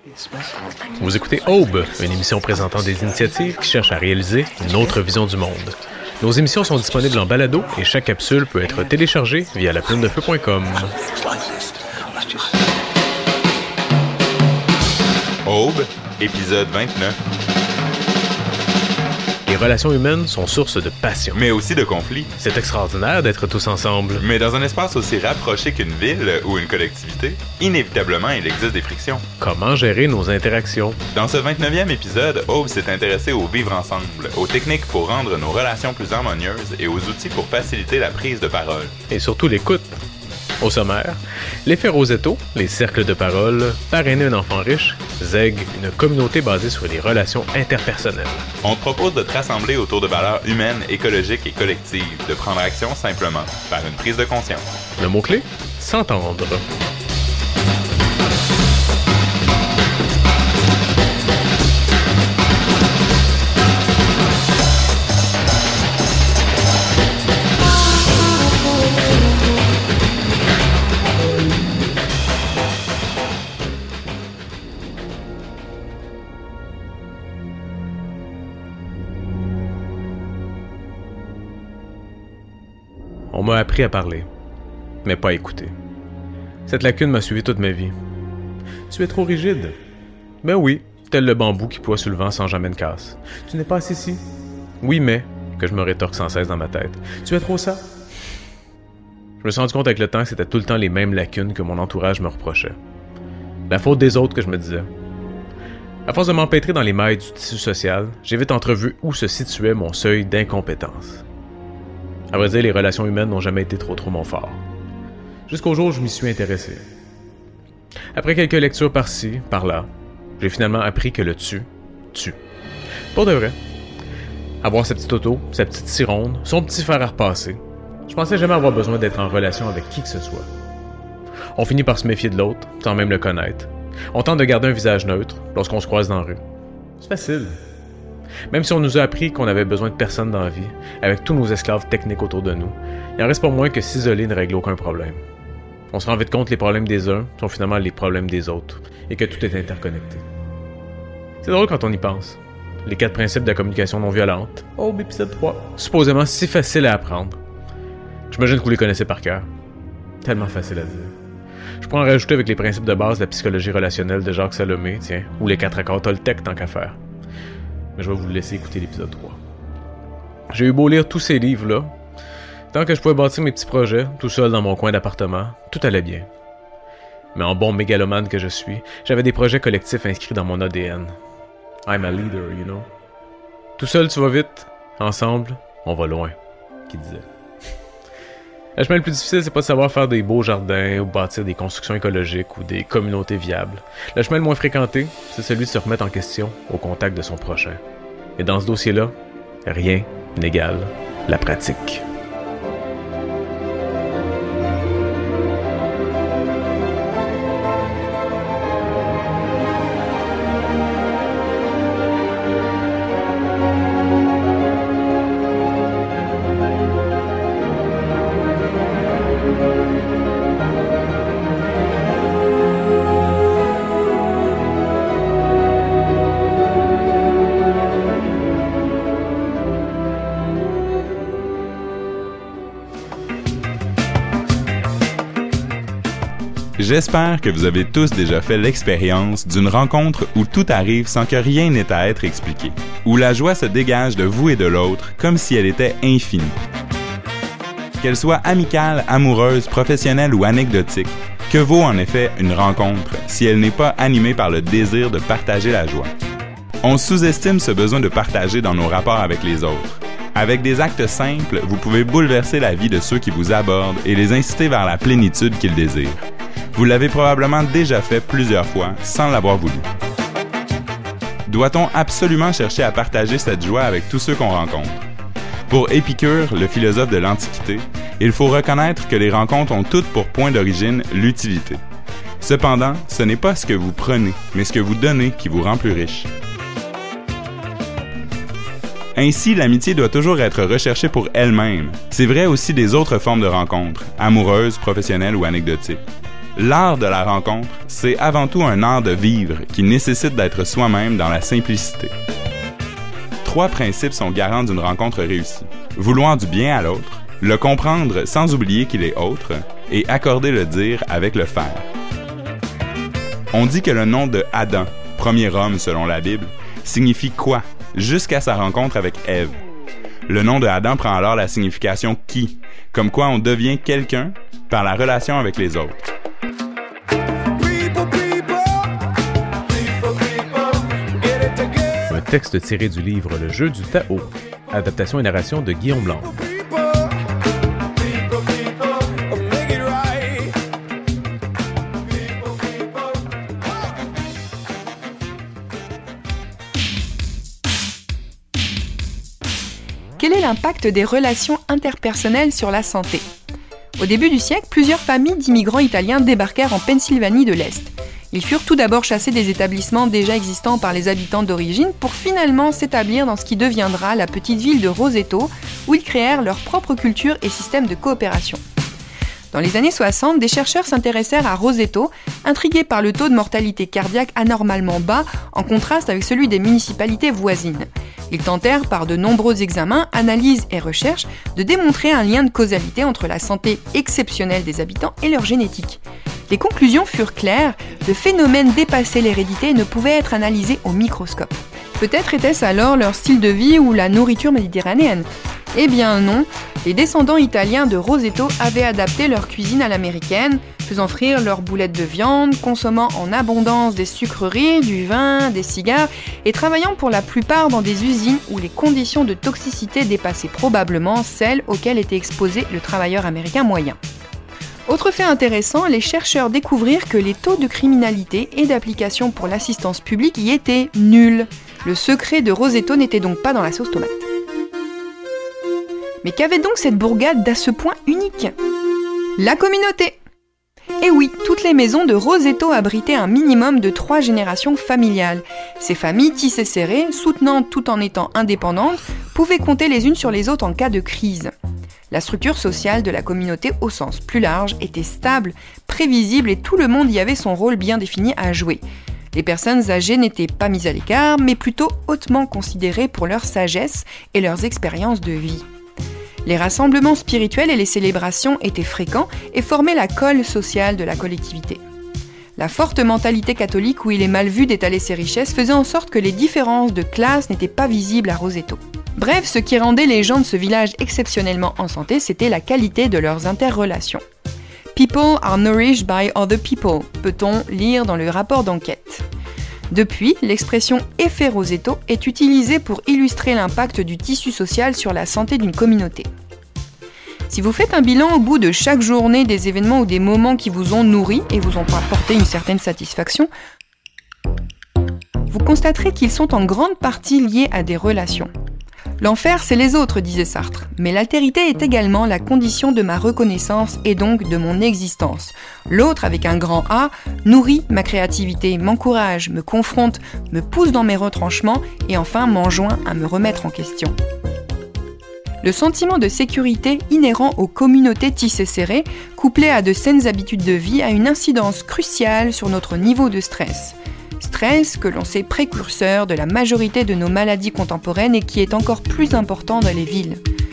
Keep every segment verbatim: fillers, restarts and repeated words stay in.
Vous écoutez Aube, une émission présentant des initiatives qui cherchent à réaliser une autre vision du monde. Nos émissions sont disponibles en balado et chaque capsule peut être téléchargée via la plume de feu point com. Aube, épisode vingt-neuf. Les relations humaines sont source de passion. Mais aussi de conflits. C'est extraordinaire d'être tous ensemble. Mais dans un espace aussi rapproché qu'une ville ou une collectivité, inévitablement, il existe des frictions. Comment gérer nos interactions? Dans ce vingt-neuvième épisode, Aube s'est intéressé au vivre ensemble, aux techniques pour rendre nos relations plus harmonieuses et aux outils pour faciliter la prise de parole. Et surtout l'écoute. Au sommaire, l'effet Rosetto, les cercles de parole, parrainer un enfant riche, Zeg, une communauté basée sur les relations interpersonnelles. On te propose de te rassembler autour de valeurs humaines, écologiques et collectives, de prendre action simplement, par une prise de conscience. Le mot-clé? S'entendre. On m'a appris à parler, mais pas à écouter. Cette lacune m'a suivi toute ma vie. Tu es trop rigide. Ben oui, tel le bambou qui ploie sur le vent sans jamais de casse. Tu n'es pas assez si. Oui, mais, que je me rétorque sans cesse dans ma tête. Tu es trop ça. Je me suis rendu compte avec le temps que c'était tout le temps les mêmes lacunes que mon entourage me reprochait. La faute des autres que je me disais. À force de m'empêtrer dans les mailles du tissu social, j'ai vite entrevu où se situait mon seuil d'incompétence. À vrai dire, les relations humaines n'ont jamais été trop trop mon fort. Jusqu'au jour où je m'y suis intéressé. Après quelques lectures par-ci, par-là, j'ai finalement appris que le tu, tue. Pour de vrai. Avoir sa petite auto, sa petite sironde, son petit fer à repasser. Je pensais jamais avoir besoin d'être en relation avec qui que ce soit. On finit par se méfier de l'autre, sans même le connaître. On tente de garder un visage neutre lorsqu'on se croise dans la rue. C'est facile. Même si on nous a appris qu'on avait besoin de personne dans la vie, avec tous nos esclaves techniques autour de nous, il en reste pas moins que s'isoler ne règle aucun problème. On se rend vite compte que les problèmes des uns sont finalement les problèmes des autres, et que tout est interconnecté. C'est drôle quand on y pense. Les quatre principes de la communication non violente, oh, épisode trois, supposément si facile à apprendre. J'imagine que vous les connaissez par cœur. Tellement facile à dire. Je pourrais en rajouter avec les principes de base de la psychologie relationnelle de Jacques Salomé, tiens, ou les quatre accords Toltec tant qu'à faire. Mais je vais vous laisser écouter l'épisode trois. J'ai eu beau lire tous ces livres-là, tant que je pouvais bâtir mes petits projets, tout seul dans mon coin d'appartement, tout allait bien. Mais en bon mégalomane que je suis, j'avais des projets collectifs inscrits dans mon A D N. I'm a leader, you know. Tout seul, tu vas vite. Ensemble, on va loin, qui disait. Le chemin le plus difficile, c'est pas de savoir faire des beaux jardins ou bâtir des constructions écologiques ou des communautés viables. Le chemin le moins fréquenté, c'est celui de se remettre en question au contact de son prochain. Et dans ce dossier-là, rien n'égale la pratique. J'espère que vous avez tous déjà fait l'expérience d'une rencontre où tout arrive sans que rien n'ait à être expliqué, où la joie se dégage de vous et de l'autre comme si elle était infinie. Qu'elle soit amicale, amoureuse, professionnelle ou anecdotique, que vaut en effet une rencontre si elle n'est pas animée par le désir de partager la joie? On sous-estime ce besoin de partager dans nos rapports avec les autres. Avec des actes simples, vous pouvez bouleverser la vie de ceux qui vous abordent et les inciter vers la plénitude qu'ils désirent. Vous l'avez probablement déjà fait plusieurs fois sans l'avoir voulu. Doit-on absolument chercher à partager cette joie avec tous ceux qu'on rencontre? Pour Épicure, le philosophe de l'Antiquité, il faut reconnaître que les rencontres ont toutes pour point d'origine l'utilité. Cependant, ce n'est pas ce que vous prenez, mais ce que vous donnez qui vous rend plus riche. Ainsi, l'amitié doit toujours être recherchée pour elle-même. C'est vrai aussi des autres formes de rencontres, amoureuses, professionnelles ou anecdotiques. L'art de la rencontre, c'est avant tout un art de vivre qui nécessite d'être soi-même dans la simplicité. Trois principes sont garants d'une rencontre réussie. Vouloir du bien à l'autre, le comprendre sans oublier qu'il est autre, et accorder le dire avec le faire. On dit que le nom de Adam, premier homme selon la Bible, signifie quoi, jusqu'à sa rencontre avec Ève. Le nom de Adam prend alors la signification qui, comme quoi on devient quelqu'un par la relation avec les autres. Un texte tiré du livre Le jeu du Tao, adaptation et narration de Guillaume Blanc. Quel est l'impact des relations interpersonnelles sur la santé ? Au début du siècle, plusieurs familles d'immigrants italiens débarquèrent en Pennsylvanie de l'Est. Ils furent tout d'abord chassés des établissements déjà existants par les habitants d'origine pour finalement s'établir dans ce qui deviendra la petite ville de Roseto, où ils créèrent leur propre culture et système de coopération. Dans les années soixante, des chercheurs s'intéressèrent à Roseto, intrigués par le taux de mortalité cardiaque anormalement bas, en contraste avec celui des municipalités voisines. Ils tentèrent, par de nombreux examens, analyses et recherches, de démontrer un lien de causalité entre la santé exceptionnelle des habitants et leur génétique. Les conclusions furent claires, le phénomène dépassait l'hérédité et ne pouvait être analysé au microscope. Peut-être était-ce alors leur style de vie ou la nourriture méditerranéenne ? Eh bien non, les descendants italiens de Roseto avaient adapté leur cuisine à l'américaine, faisant frire leurs boulettes de viande, consommant en abondance des sucreries, du vin, des cigares, et travaillant pour la plupart dans des usines où les conditions de toxicité dépassaient probablement celles auxquelles était exposé le travailleur américain moyen. Autre fait intéressant, les chercheurs découvrirent que les taux de criminalité et d'application pour l'assistance publique y étaient nuls. Le secret de Roseto n'était donc pas dans la sauce tomate. Mais qu'avait donc cette bourgade d'à ce point unique ? La communauté ! Et oui, toutes les maisons de Roseto abritaient un minimum de trois générations familiales. Ces familles tissées serrées, soutenantes tout en étant indépendantes, pouvaient compter les unes sur les autres en cas de crise. La structure sociale de la communauté au sens plus large était stable, prévisible et tout le monde y avait son rôle bien défini à jouer. Les personnes âgées n'étaient pas mises à l'écart, mais plutôt hautement considérées pour leur sagesse et leurs expériences de vie. Les rassemblements spirituels et les célébrations étaient fréquents et formaient la colle sociale de la collectivité. La forte mentalité catholique où il est mal vu d'étaler ses richesses faisait en sorte que les différences de classe n'étaient pas visibles à Roseto. Bref, ce qui rendait les gens de ce village exceptionnellement en santé, c'était la qualité de leurs interrelations. People are nourished by other people, peut-on lire dans le rapport d'enquête. Depuis, l'expression « effet Roseto » est utilisée pour illustrer l'impact du tissu social sur la santé d'une communauté. Si vous faites un bilan au bout de chaque journée des événements ou des moments qui vous ont nourri et vous ont apporté une certaine satisfaction, vous constaterez qu'ils sont en grande partie liés à des relations. L'enfer, c'est les autres, disait Sartre, mais l'altérité est également la condition de ma reconnaissance et donc de mon existence. L'autre, avec un grand A, nourrit ma créativité, m'encourage, me confronte, me pousse dans mes retranchements et enfin m'enjoint à me remettre en question. Le sentiment de sécurité inhérent aux communautés tissées serrées, couplé à de saines habitudes de vie, a une incidence cruciale sur notre niveau de stress. Stress que l'on sait précurseur de la majorité de nos maladies contemporaines et qui est encore plus important dans les villes.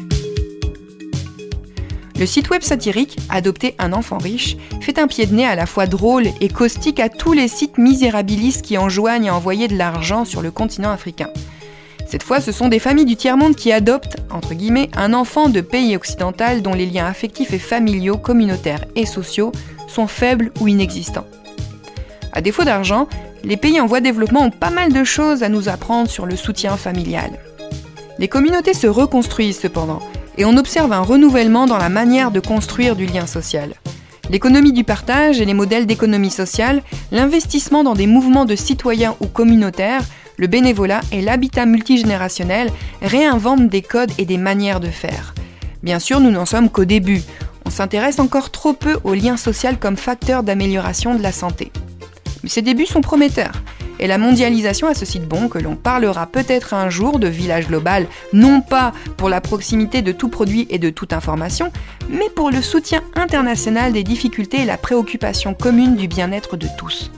Le site web satirique « Adopter un enfant riche » fait un pied de nez à la fois drôle et caustique à tous les sites misérabilistes qui enjoignent à envoyer de l'argent sur le continent africain. Cette fois, ce sont des familles du tiers-monde qui adoptent, entre guillemets, un enfant de pays occidental dont les liens affectifs et familiaux, communautaires et sociaux sont faibles ou inexistants. À défaut d'argent, les pays en voie de développement ont pas mal de choses à nous apprendre sur le soutien familial. Les communautés se reconstruisent cependant, et on observe un renouvellement dans la manière de construire du lien social. L'économie du partage et les modèles d'économie sociale, l'investissement dans des mouvements de citoyens ou communautaires, le bénévolat et l'habitat multigénérationnel réinventent des codes et des manières de faire. Bien sûr, nous n'en sommes qu'au début. On s'intéresse encore trop peu au lien social comme facteur d'amélioration de la santé. Mais ces débuts sont prometteurs. Et la mondialisation a ceci de bon que l'on parlera peut-être un jour de village global, non pas pour la proximité de tout produit et de toute information, mais pour le soutien international des difficultés et la préoccupation commune du bien-être de tous.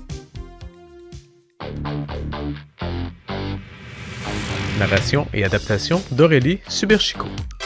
Narration et adaptation d'Aurélie Suberchico.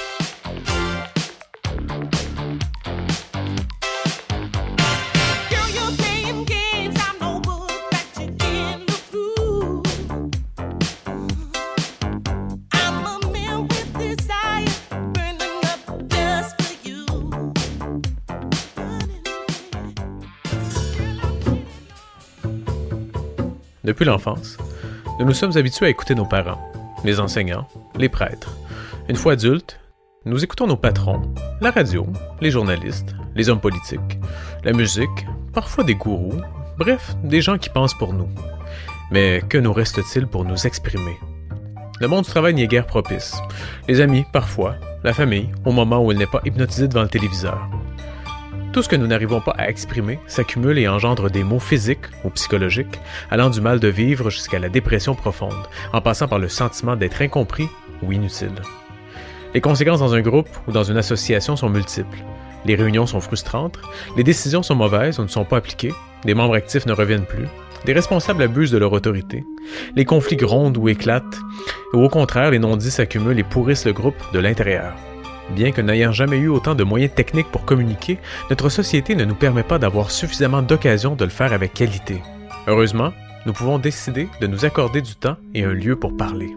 Depuis l'enfance, nous nous sommes habitués à écouter nos parents, les enseignants, les prêtres. Une fois adultes, nous écoutons nos patrons, la radio, les journalistes, les hommes politiques, la musique, parfois des gourous, bref, des gens qui pensent pour nous. Mais que nous reste-t-il pour nous exprimer? Le monde du travail n'y est guère propice. Les amis, parfois, la famille, au moment où elle n'est pas hypnotisée devant le téléviseur. Tout ce que nous n'arrivons pas à exprimer s'accumule et engendre des maux physiques ou psychologiques, allant du mal de vivre jusqu'à la dépression profonde, en passant par le sentiment d'être incompris ou inutile. Les conséquences dans un groupe ou dans une association sont multiples. Les réunions sont frustrantes, les décisions sont mauvaises ou ne sont pas appliquées, des membres actifs ne reviennent plus, des responsables abusent de leur autorité, les conflits grondent ou éclatent, ou au contraire, les non-dits s'accumulent et pourrissent le groupe de l'intérieur. Bien que n'ayant jamais eu autant de moyens techniques pour communiquer, notre société ne nous permet pas d'avoir suffisamment d'occasions de le faire avec qualité. Heureusement, nous pouvons décider de nous accorder du temps et un lieu pour parler.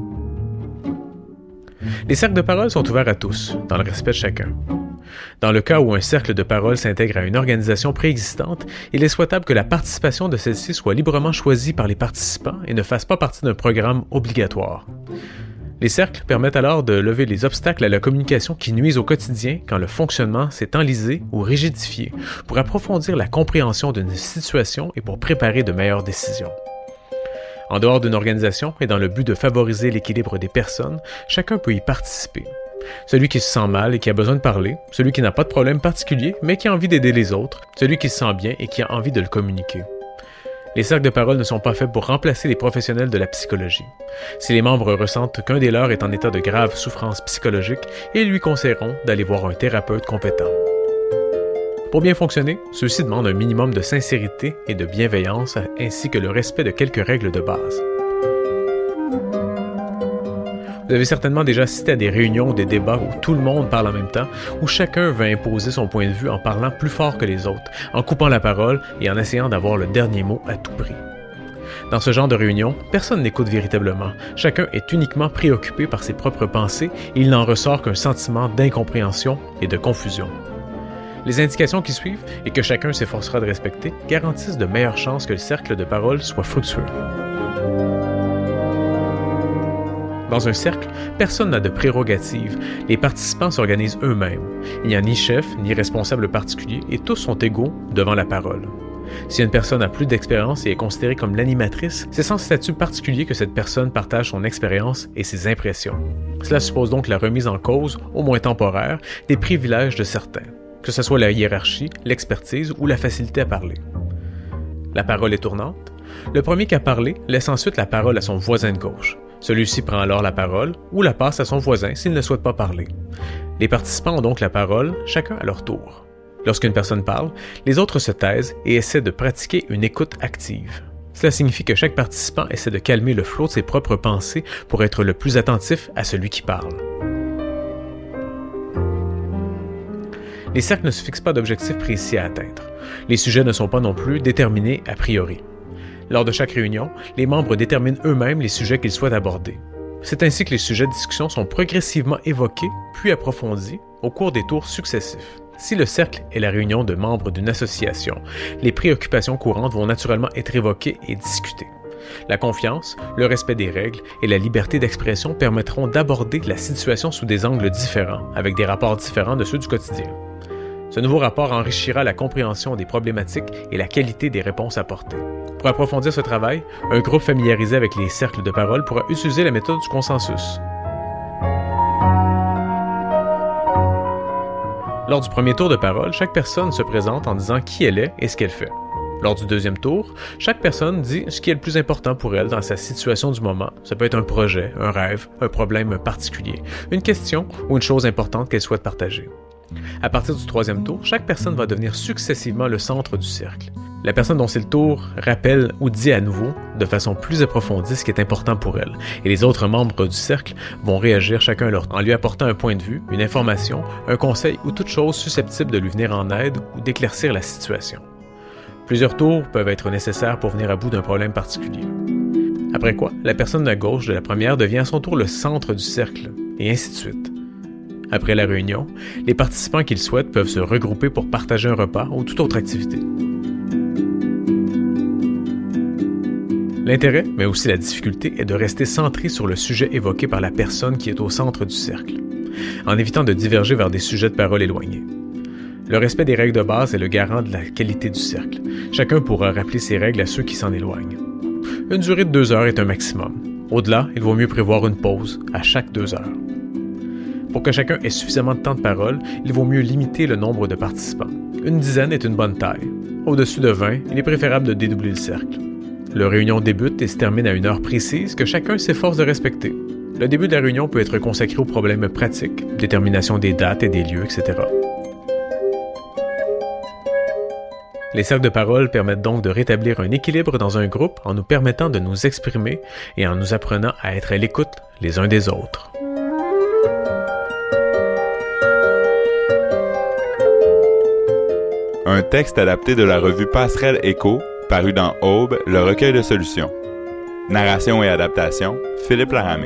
Les cercles de parole sont ouverts à tous, dans le respect de chacun. Dans le cas où un cercle de parole s'intègre à une organisation préexistante, il est souhaitable que la participation de celle-ci soit librement choisie par les participants et ne fasse pas partie d'un programme obligatoire. Les cercles permettent alors de lever les obstacles à la communication qui nuisent au quotidien quand le fonctionnement s'est enlisé ou rigidifié, pour approfondir la compréhension d'une situation et pour préparer de meilleures décisions. En dehors d'une organisation et dans le but de favoriser l'équilibre des personnes, chacun peut y participer. Celui qui se sent mal et qui a besoin de parler, celui qui n'a pas de problème particulier mais qui a envie d'aider les autres, celui qui se sent bien et qui a envie de le communiquer. Les cercles de parole ne sont pas faits pour remplacer les professionnels de la psychologie. Si les membres ressentent qu'un des leurs est en état de grave souffrance psychologique, ils lui conseilleront d'aller voir un thérapeute compétent. Pour bien fonctionner, ceux-ci demandent un minimum de sincérité et de bienveillance, ainsi que le respect de quelques règles de base. Vous avez certainement déjà assisté à des réunions ou des débats où tout le monde parle en même temps, où chacun veut imposer son point de vue en parlant plus fort que les autres, en coupant la parole et en essayant d'avoir le dernier mot à tout prix. Dans ce genre de réunion, personne n'écoute véritablement. Chacun est uniquement préoccupé par ses propres pensées et il n'en ressort qu'un sentiment d'incompréhension et de confusion. Les indications qui suivent, et que chacun s'efforcera de respecter, garantissent de meilleures chances que le cercle de parole soit fructueux. Dans un cercle, personne n'a de prérogatives. Les participants s'organisent eux-mêmes. Il n'y a ni chef, ni responsable particulier, et tous sont égaux devant la parole. Si une personne a plus d'expérience et est considérée comme l'animatrice, c'est sans statut particulier que cette personne partage son expérience et ses impressions. Cela suppose donc la remise en cause, au moins temporaire, des privilèges de certains, que ce soit la hiérarchie, l'expertise ou la facilité à parler. La parole est tournante. Le premier qui a parlé laisse ensuite la parole à son voisin de gauche. Celui-ci prend alors la parole ou la passe à son voisin s'il ne souhaite pas parler. Les participants ont donc la parole, chacun à leur tour. Lorsqu'une personne parle, les autres se taisent et essaient de pratiquer une écoute active. Cela signifie que chaque participant essaie de calmer le flot de ses propres pensées pour être le plus attentif à celui qui parle. Les cercles ne se fixent pas d'objectifs précis à atteindre. Les sujets ne sont pas non plus déterminés a priori. Lors de chaque réunion, les membres déterminent eux-mêmes les sujets qu'ils souhaitent aborder. C'est ainsi que les sujets de discussion sont progressivement évoqués, puis approfondis, au cours des tours successifs. Si le cercle est la réunion de membres d'une association, les préoccupations courantes vont naturellement être évoquées et discutées. La confiance, le respect des règles et la liberté d'expression permettront d'aborder la situation sous des angles différents, avec des rapports différents de ceux du quotidien. Ce nouveau rapport enrichira la compréhension des problématiques et la qualité des réponses apportées. Pour approfondir ce travail, un groupe familiarisé avec les cercles de parole pourra utiliser la méthode du consensus. Lors du premier tour de parole, chaque personne se présente en disant qui elle est et ce qu'elle fait. Lors du deuxième tour, chaque personne dit ce qui est le plus important pour elle dans sa situation du moment. Ça peut être un projet, un rêve, un problème particulier, une question ou une chose importante qu'elle souhaite partager. À partir du troisième tour, chaque personne va devenir successivement le centre du cercle. La personne dont c'est le tour rappelle ou dit à nouveau, de façon plus approfondie, ce qui est important pour elle. Et les autres membres du cercle vont réagir chacun leur en lui apportant un point de vue, une information, un conseil ou toute chose susceptible de lui venir en aide ou d'éclaircir la situation. Plusieurs tours peuvent être nécessaires pour venir à bout d'un problème particulier. Après quoi, la personne à gauche de la première devient à son tour le centre du cercle, et ainsi de suite. Après la réunion, les participants qu'ils souhaitent peuvent se regrouper pour partager un repas ou toute autre activité. L'intérêt, mais aussi la difficulté, est de rester centré sur le sujet évoqué par la personne qui est au centre du cercle, en évitant de diverger vers des sujets de parole éloignés. Le respect des règles de base est le garant de la qualité du cercle. Chacun pourra rappeler ces règles à ceux qui s'en éloignent. Une durée de deux heures est un maximum. Au-delà, il vaut mieux prévoir une pause à chaque deux heures. Pour que chacun ait suffisamment de temps de parole, il vaut mieux limiter le nombre de participants. Une dizaine est une bonne taille. Au-dessus de vingt, il est préférable de dédoubler le cercle. La réunion débute et se termine à une heure précise que chacun s'efforce de respecter. Le début de la réunion peut être consacré aux problèmes pratiques, détermination des dates et des lieux, et cetera. Les cercles de parole permettent donc de rétablir un équilibre dans un groupe en nous permettant de nous exprimer et en nous apprenant à être à l'écoute les uns des autres. Un texte adapté de la revue Passerelle Écho, paru dans Aube, le recueil de solutions. Narration et adaptation, Philippe Laramé.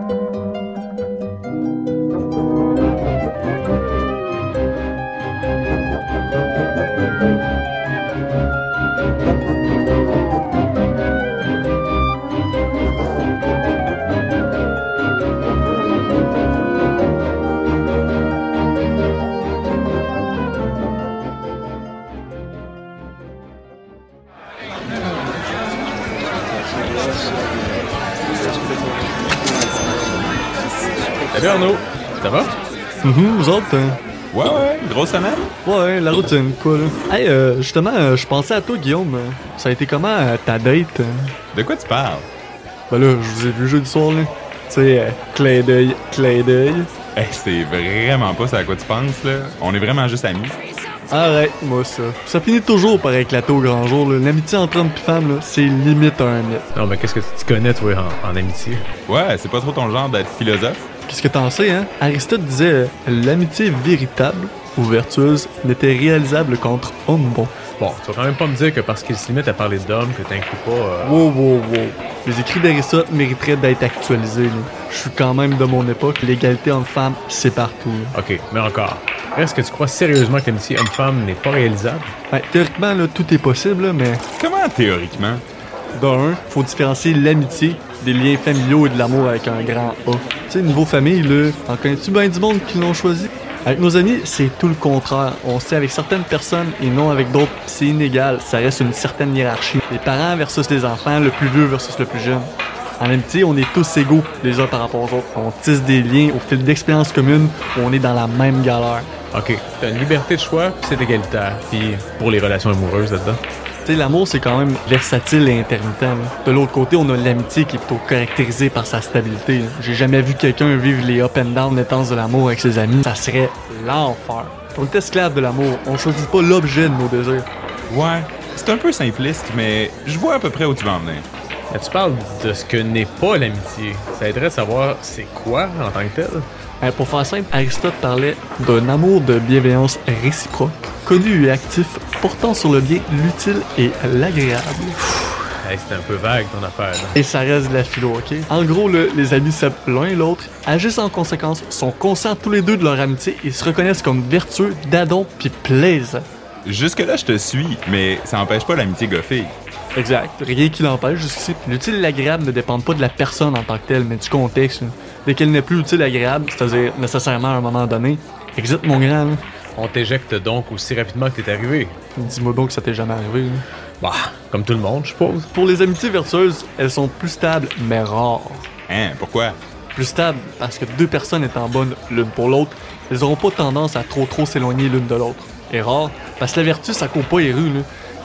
Salut Arnaud, ça va? Mhm, vous autres, hein? Ouais, ouais, grosse semaine? Ouais, la routine, quoi, là. Hey, euh, justement, euh, je pensais à toi, Guillaume. Ça a été comment, euh, ta date? Hein? De quoi tu parles? Ben là, je vous ai vu jeudi soir, là. Tu sais, euh, clin d'œil, clin d'œil. Hey, c'est vraiment pas ça à quoi tu penses, là. On est vraiment juste amis. Arrête-moi ça. Ça finit toujours par éclater au grand jour, là. L'amitié entre hommes et femmes, là, c'est limite un mythe. Non, mais qu'est-ce que tu connais, toi, en, en amitié? Ouais, c'est pas trop ton genre d'être philosophe. Qu'est-ce que t'en sais, hein? Aristote disait euh, l'amitié véritable ou vertueuse n'était réalisable qu'entre hommes bons. Bon, tu vas quand même pas me dire que parce qu'il se limite à parler d'hommes que t'inclus pas... Euh... Wow, wow, wow. Les écrits d'Aristote mériteraient d'être actualisés, là. Je suis quand même de mon époque, l'égalité homme-femme, c'est partout, là. Ok, mais encore. Est-ce que tu crois sérieusement que l'amitié homme-femme n'est pas réalisable? Ben, théoriquement, là, tout est possible, là, mais... Comment théoriquement? D'un, faut différencier l'amitié des liens familiaux et de l'amour avec un grand A. Tu sais, niveau famille, là, en connais-tu bien du monde qui l'ont choisi? Avec nos amis, c'est tout le contraire. On se tient avec certaines personnes et non avec d'autres. C'est inégal, ça reste une certaine hiérarchie. Les parents versus les enfants, le plus vieux versus le plus jeune. En amitié, on est tous égaux les uns par rapport aux autres. On tisse des liens au fil d'expériences communes où on est dans la même galère. Ok, t'as une liberté de choix, puis c'est égalitaire. Puis pour les relations amoureuses là-dedans? Tu sais, l'amour, c'est quand même versatile et intermittent. Là. De l'autre côté, on a l'amitié qui est plutôt caractérisée par sa stabilité. Là. J'ai jamais vu quelqu'un vivre les up and down intenses de l'amour avec ses amis. Ça serait l'enfer. On est esclave de l'amour. On choisit pas l'objet de nos désirs. Ouais, c'est un peu simpliste, mais je vois à peu près où tu vas en venir. Là, tu parles de ce que n'est pas l'amitié. Ça aiderait de savoir c'est quoi en tant que tel? Euh, pour faire simple, Aristote parlait d'un amour de bienveillance réciproque, connu et actif, portant sur le bien, l'utile et l'agréable. Hey, c'est un peu vague ton affaire, là. Et ça reste de la philo, ok? En gros, là, les amis s'aiment l'un et l'autre, agissent en conséquence, sont conscients tous les deux de leur amitié et se reconnaissent comme vertueux, dadons pis plaisants. Jusque-là, je te suis, mais ça empêche pas l'amitié goffée. Exact. Rien qui l'empêche jusqu'ici. L'utile et l'agréable ne dépendent pas de la personne en tant que telle, mais du contexte. Là. Dès qu'elle n'est plus utile et agréable, c'est-à-dire nécessairement à un moment donné, exit mon grand. Là. On t'éjecte donc aussi rapidement que t'es arrivé. Dis-moi donc que ça t'est jamais arrivé. Là. Bah, comme tout le monde, je suppose. Pour les amitiés vertueuses, elles sont plus stables, mais rares. Hein, pourquoi? Plus stables, parce que deux personnes étant bonnes l'une pour l'autre, elles auront pas tendance à trop trop s'éloigner l'une de l'autre. Et rares, parce que la vertu, ça court pas les rues, là.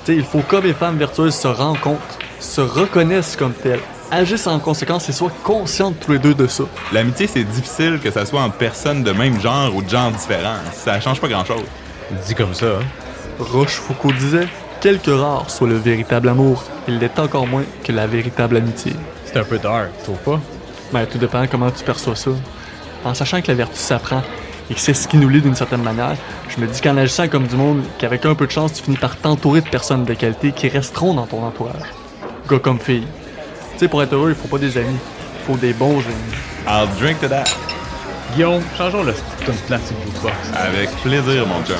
T'sais, il faut qu'hommes et femmes vertueuses se rencontrent, se reconnaissent comme telles, agissent en conséquence et soient conscients tous les deux de ça. L'amitié, c'est difficile que ça soit entre personnes de même genre ou de genre différents. Ça change pas grand-chose. Dit comme ça, hein? Rochefoucauld disait « Quel que rare soit le véritable amour, il l'est encore moins que la véritable amitié. » C'est un peu dark, tu trouves pas? Ben, tout dépend comment tu perçois ça. En sachant que la vertu s'apprend et que c'est ce qui nous lie d'une certaine manière, je me dis qu'en agissant comme du monde, qu'avec un peu de chance, tu finis par t'entourer de personnes de qualité qui resteront dans ton entourage. Gars comme fille. Tu sais, pour être heureux, il faut pas des amis, il faut des bons amis. I'll drink to that. Guillaume, changeons le ton plat sur le jukebox. Avec plaisir, mon chum.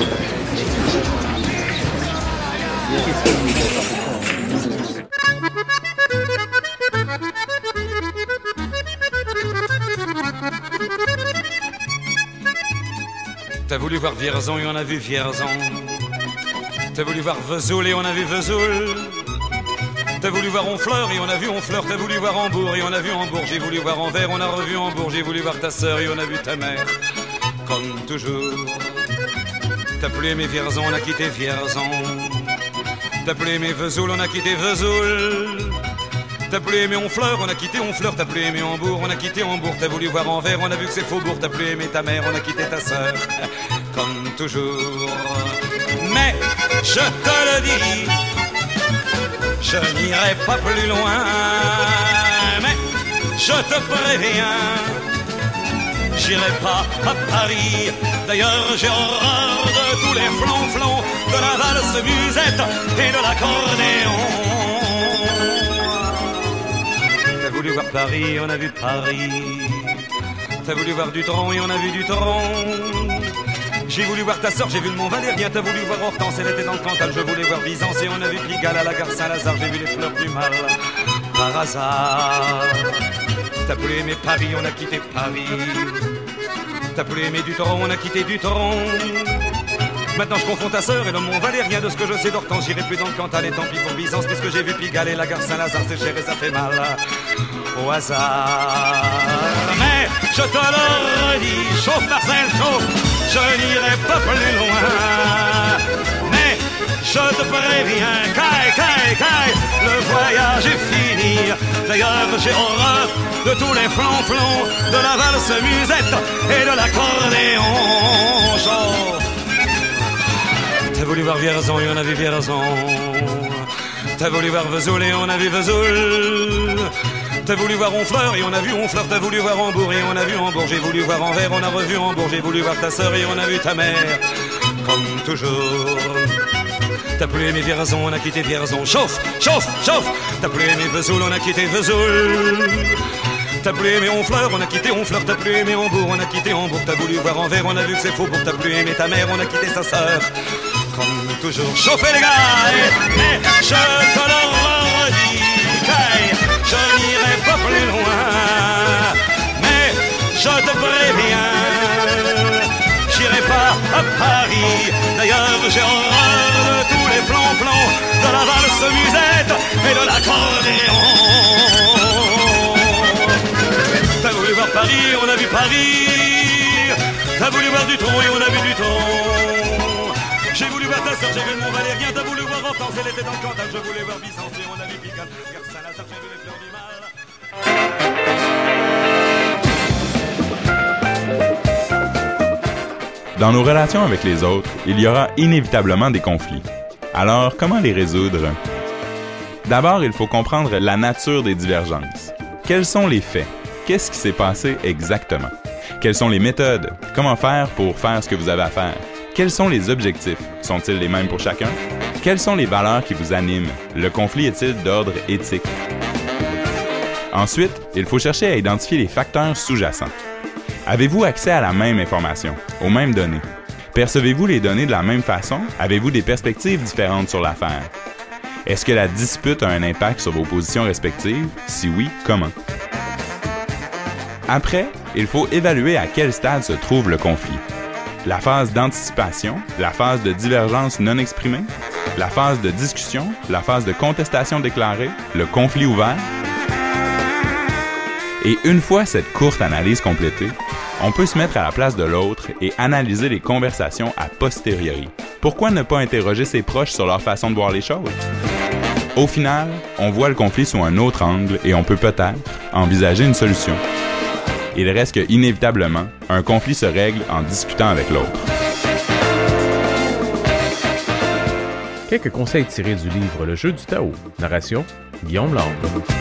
T'as voulu voir Vierzon et on a vu Vierzon. T'as voulu voir Vesoul et on a vu Vesoul. T'as voulu voir Honfleur et on a vu Honfleur. T'as voulu voir Hambourg et on a vu Hambourg. J'ai voulu voir Anvers, on a revu Hambourg. J'ai voulu voir ta sœur et on a vu ta mère. Comme toujours. T'as plus aimé Vierzon, on a quitté Vierzon. T'as plus aimé Vesoul, on a quitté Vesoul. T'as plus aimé Honfleur, on a quitté Honfleur. T'as plus aimé Hambourg, on a quitté Hambourg. T'as voulu voir Anvers, on a vu que c'est Faubourg. T'as plus aimé ta mère, on a quitté ta sœur. Comme toujours. Mais je te le dis, je n'irai pas plus loin. Mais je te préviens, j'irai pas à Paris. D'ailleurs j'ai horreur de tous les flonflons, de la valse musette et de l'accordéon. T'as voulu voir Paris, on a vu Paris. T'as voulu voir Dutron et on a vu Dutron. J'ai voulu voir ta sœur, j'ai vu le Mont Valérien. T'as voulu voir Hortense, elle était dans le Cantal. Je voulais voir Byzance et on a vu Pigalle à la gare Saint-Lazare. J'ai vu les fleurs du mal par hasard. T'as plus aimé Paris, on a quitté Paris. T'as plus aimé Dutron, on a quitté Dutron. Maintenant je confonds ta sœur et le Mont Valérien. De ce que je sais d'Hortense, j'irai plus dans le Cantal. Et tant pis pour Byzance, puisque j'ai vu Pigalle et la gare Saint-Lazare. C'est cher et ça fait mal au hasard. Mais je te le redis, chauffe Marcel, chauffe, je n'irai pas plus loin. Mais je te préviens, caille, caille, caille, le voyage est fini. D'ailleurs j'ai horreur de tous les flonflons, de la valse musette et de l'accordéon. Chauffe. T'as voulu voir Vierzon et on a vu Vierzon. T'as voulu voir Vesoul et on a vu Vesoul. T'as voulu voir Honfleur et on a vu Honfleur. T'as voulu voir Hambourg et on a vu Hambourg. J'ai voulu voir Anvers, on a revu Hambourg. J'ai voulu voir ta sœur et on a vu ta mère. Comme toujours. T'as plus aimé Vierzon, on a quitté Vierzon. Chauffe, chauffe, chauffe. T'as plus aimé Vesoul, on a quitté Vesoul. T'as plus aimé Honfleur, on a quitté Honfleur. T'as plus aimé Hambourg, on a quitté Hambourg. T'as voulu voir Anvers, on a vu que c'est Faubourg. T'as plus aimé ta mère, on a quitté sa sœur. Comme toujours. Chauffez les gars, mais je te le redis, je n'irai pas plus loin. Mais je te préviens, j'irai pas à Paris. D'ailleurs j'ai horreur de tous les flonflons, de la valse musette et de l'accordéon. T'as voulu voir Paris, on a vu Paris. T'as voulu voir Dutron et on a vu Dutron. J'ai voulu voir ta sœur, j'ai vu le Mont Valérien. T'as voulu voir Hortense, elle était dans le Cantal. Je voulais voir Byzance et on a vu Pigalle. Gare Saint-Lazare, j'ai vu les fleurs du mal. Dans nos relations avec les autres, il y aura inévitablement des conflits. Alors, comment les résoudre? D'abord, il faut comprendre la nature des divergences. Quels sont les faits? Qu'est-ce qui s'est passé exactement? Quelles sont les méthodes? Comment faire pour faire ce que vous avez à faire? Quels sont les objectifs? Sont-ils les mêmes pour chacun? Quelles sont les valeurs qui vous animent? Le conflit est-il d'ordre éthique? Ensuite, il faut chercher à identifier les facteurs sous-jacents. Avez-vous accès à la même information, aux mêmes données? Percevez-vous les données de la même façon? Avez-vous des perspectives différentes sur l'affaire? Est-ce que la dispute a un impact sur vos positions respectives? Si oui, comment? Après, il faut évaluer à quel stade se trouve le conflit. La phase d'anticipation, la phase de divergence non exprimée, la phase de discussion, la phase de contestation déclarée, le conflit ouvert. Et une fois cette courte analyse complétée, on peut se mettre à la place de l'autre et analyser les conversations a posteriori, Pourquoi ne pas interroger ses proches sur leur façon de voir les choses? Au final, on voit le conflit sous un autre angle et on peut peut-être envisager une solution. Il reste que, inévitablement, un conflit se règle en discutant avec l'autre. Quelques conseils tirés du livre Le jeu du Tao. Narration, Guillaume Lambe.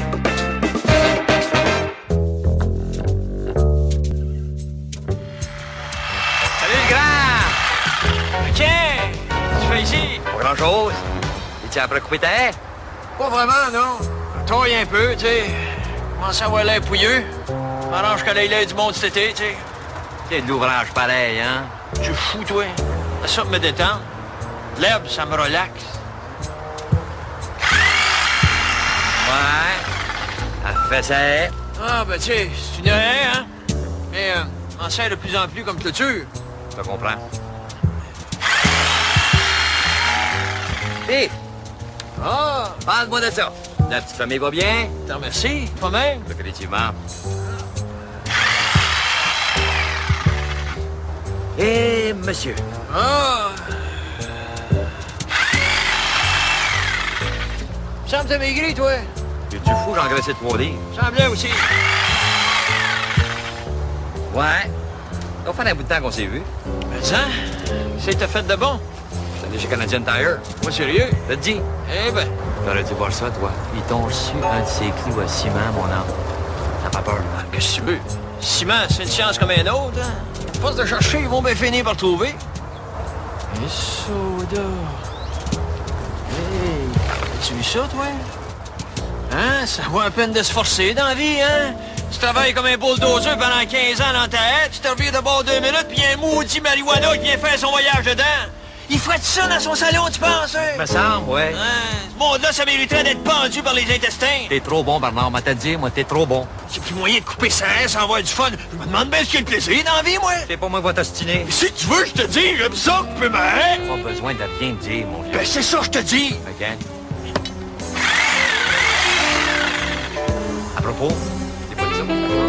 Salut le grand! OK! Qu'est-ce que tu fais ici? Pas grand-chose. Es-tu après couper ta haie? Pas vraiment, non. Toille un peu, tu sais. Commence à avoir l'air pouilleux. M'arrange qu'elle ait l'air du monde cet été, tu sais. C'est de l'ouvrage pareil, hein? Tu fous, toi. Ça me détend. L'herbe, ça me relaxe. Ouais. Elle fait ça haie. Ah, ben, tu sais, c'est une haie, hein? Mais, euh, on sert de plus en plus comme clôture. Je te comprends. Hé! Ah! Parle-moi de ça. La petite famille va bien? T'en remercie, toi-même? Définitivement. Et monsieur? Ah! Il me semble que t'as maigri, toi. Es-tu fou, j'ai engraissé trois livres? Semblait aussi. Ouais. Ça va faire un bout de temps qu'on s'est vu. Mais ça, c'est que t'as fait de bon. J'étais chez Canadian Tire. Pas sérieux? T'as dit? Eh ben. T'aurais dû voir ça, toi. Ils t'ont reçu un de ces clous à ciment, mon âme. T'as pas peur? Ah, qu'est-ce que tu veux? Ciment, c'est une science comme un autre, hein? À force de chercher, ils vont bien finir par trouver. Et soda. Hey, as-tu vu ça, toi? Hein? Ça vaut à peine de se forcer dans la vie, hein? Tu travailles comme un bulldozer pendant quinze ans dans ta haie, tu te revires de bord deux minutes, puis un maudit marijuana qui vient faire son voyage dedans. Il ferait ça dans son salon, tu penses, hein? Me semble, ouais. Hein? Ce monde-là, ça mériterait d'être pendu par les intestins. T'es trop bon, Bernard, m'a te dire, moi, t'es trop bon. J'ai plus moyen de couper ça sans avoir du fun. Je me demande bien ce qu'il y a le plaisir dans la vie, moi. C'est pas moi qui va t'ostiner. Si tu veux, je te dis, j'aime ça couper ma haie. Pas besoin de rien me dire, mon vieux. Ben, c'est ça, je te dis. OK. À propos, c'est pas ça, mon frère.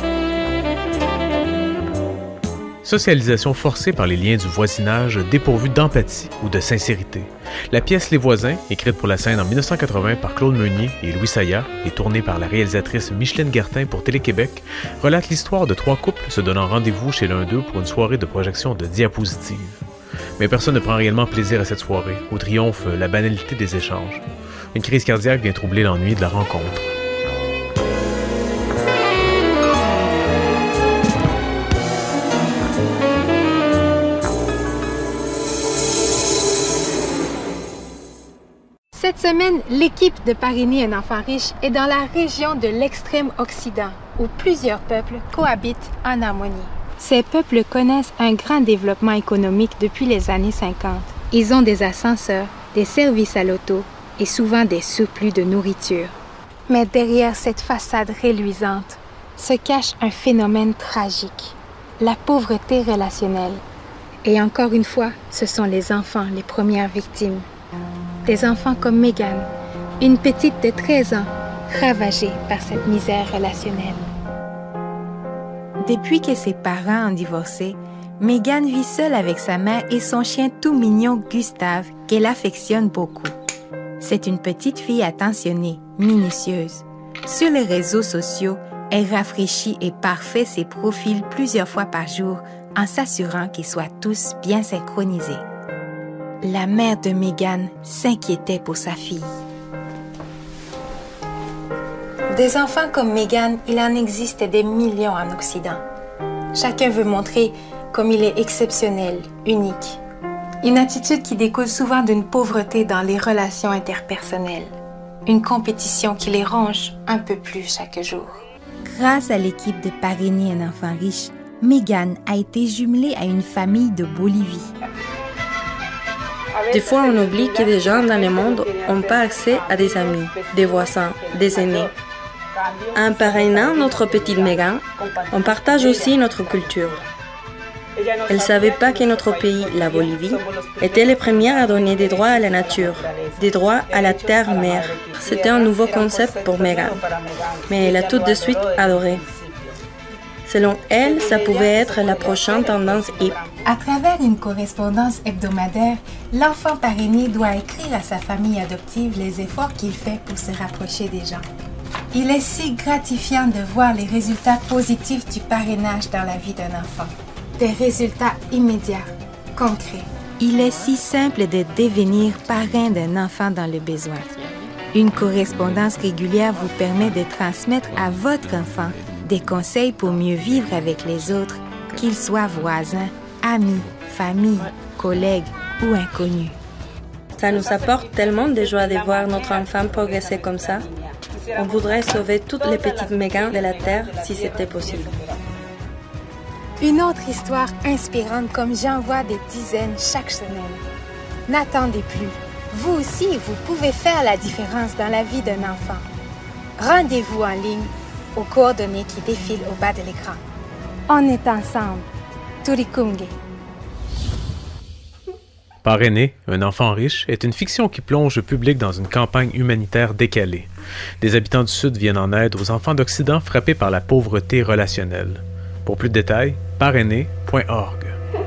Socialisation forcée par les liens du voisinage dépourvus d'empathie ou de sincérité. La pièce Les Voisins, écrite pour la scène en mille neuf cent quatre-vingts par Claude Meunier et Louis Sayat et tournée par la réalisatrice Micheline Guertin pour Télé-Québec, relate l'histoire de trois couples se donnant rendez-vous chez l'un d'eux pour une soirée de projection de diapositives. Mais personne ne prend réellement plaisir à cette soirée, où triomphe la banalité des échanges. Une crise cardiaque vient troubler l'ennui de la rencontre. Cette semaine, l'équipe de Parrainer un enfant riche est dans la région de l'extrême Occident, où plusieurs peuples cohabitent en harmonie. Ces peuples connaissent un grand développement économique depuis les années cinquante. Ils ont des ascenseurs, des services à l'auto et souvent des surplus de nourriture. Mais derrière cette façade reluisante se cache un phénomène tragique, la pauvreté relationnelle. Et encore une fois, ce sont les enfants les premières victimes. Des enfants comme Megan, une petite de treize ans, ravagée par cette misère relationnelle. Depuis que ses parents ont divorcé, Megan vit seule avec sa mère et son chien tout mignon Gustave, qu'elle affectionne beaucoup. C'est une petite fille attentionnée, minutieuse. Sur les réseaux sociaux, elle rafraîchit et parfait ses profils plusieurs fois par jour en s'assurant qu'ils soient tous bien synchronisés. La mère de Megan s'inquiétait pour sa fille. Des enfants comme Megan, il en existe des millions en Occident. Chacun veut montrer comme il est exceptionnel, unique. Une attitude qui découle souvent d'une pauvreté dans les relations interpersonnelles. Une compétition qui les ronge un peu plus chaque jour. Grâce à l'équipe de Parrainer un enfant riche, Megan a été jumelée à une famille de Bolivie. Des fois, on oublie que des gens dans le monde n'ont pas accès à des amis, des voisins, des aînés. En parrainant notre petite Megan, on partage aussi notre culture. Elle ne savait pas que notre pays, la Bolivie, était le premier à donner des droits à la nature, des droits à la terre-mère. C'était un nouveau concept pour Megan, mais elle a tout de suite adoré. Selon elle, ça pouvait être la prochaine tendance hip. À travers une correspondance hebdomadaire, l'enfant parrainé doit écrire à sa famille adoptive les efforts qu'il fait pour se rapprocher des gens. Il est si gratifiant de voir les résultats positifs du parrainage dans la vie d'un enfant. Des résultats immédiats, concrets. Il est si simple de devenir parrain d'un enfant dans le besoin. Une correspondance régulière vous permet de transmettre à votre enfant des conseils pour mieux vivre avec les autres, qu'ils soient voisins, amis, famille, collègues ou inconnus. Ça nous apporte tellement de joie de voir notre enfant progresser comme ça. On voudrait sauver toutes les petites Mégans de la Terre si c'était possible. Une autre histoire inspirante comme j'en vois des dizaines chaque semaine. N'attendez plus. Vous aussi, vous pouvez faire la différence dans la vie d'un enfant. Rendez-vous en ligne aux coordonnées qui défilent au bas de l'écran. On est ensemble. Turikunge. Parrainer, un enfant riche, est une fiction qui plonge le public dans une campagne humanitaire décalée. Des habitants du Sud viennent en aide aux enfants d'Occident frappés par la pauvreté relationnelle. Pour plus de détails, parrainer point org.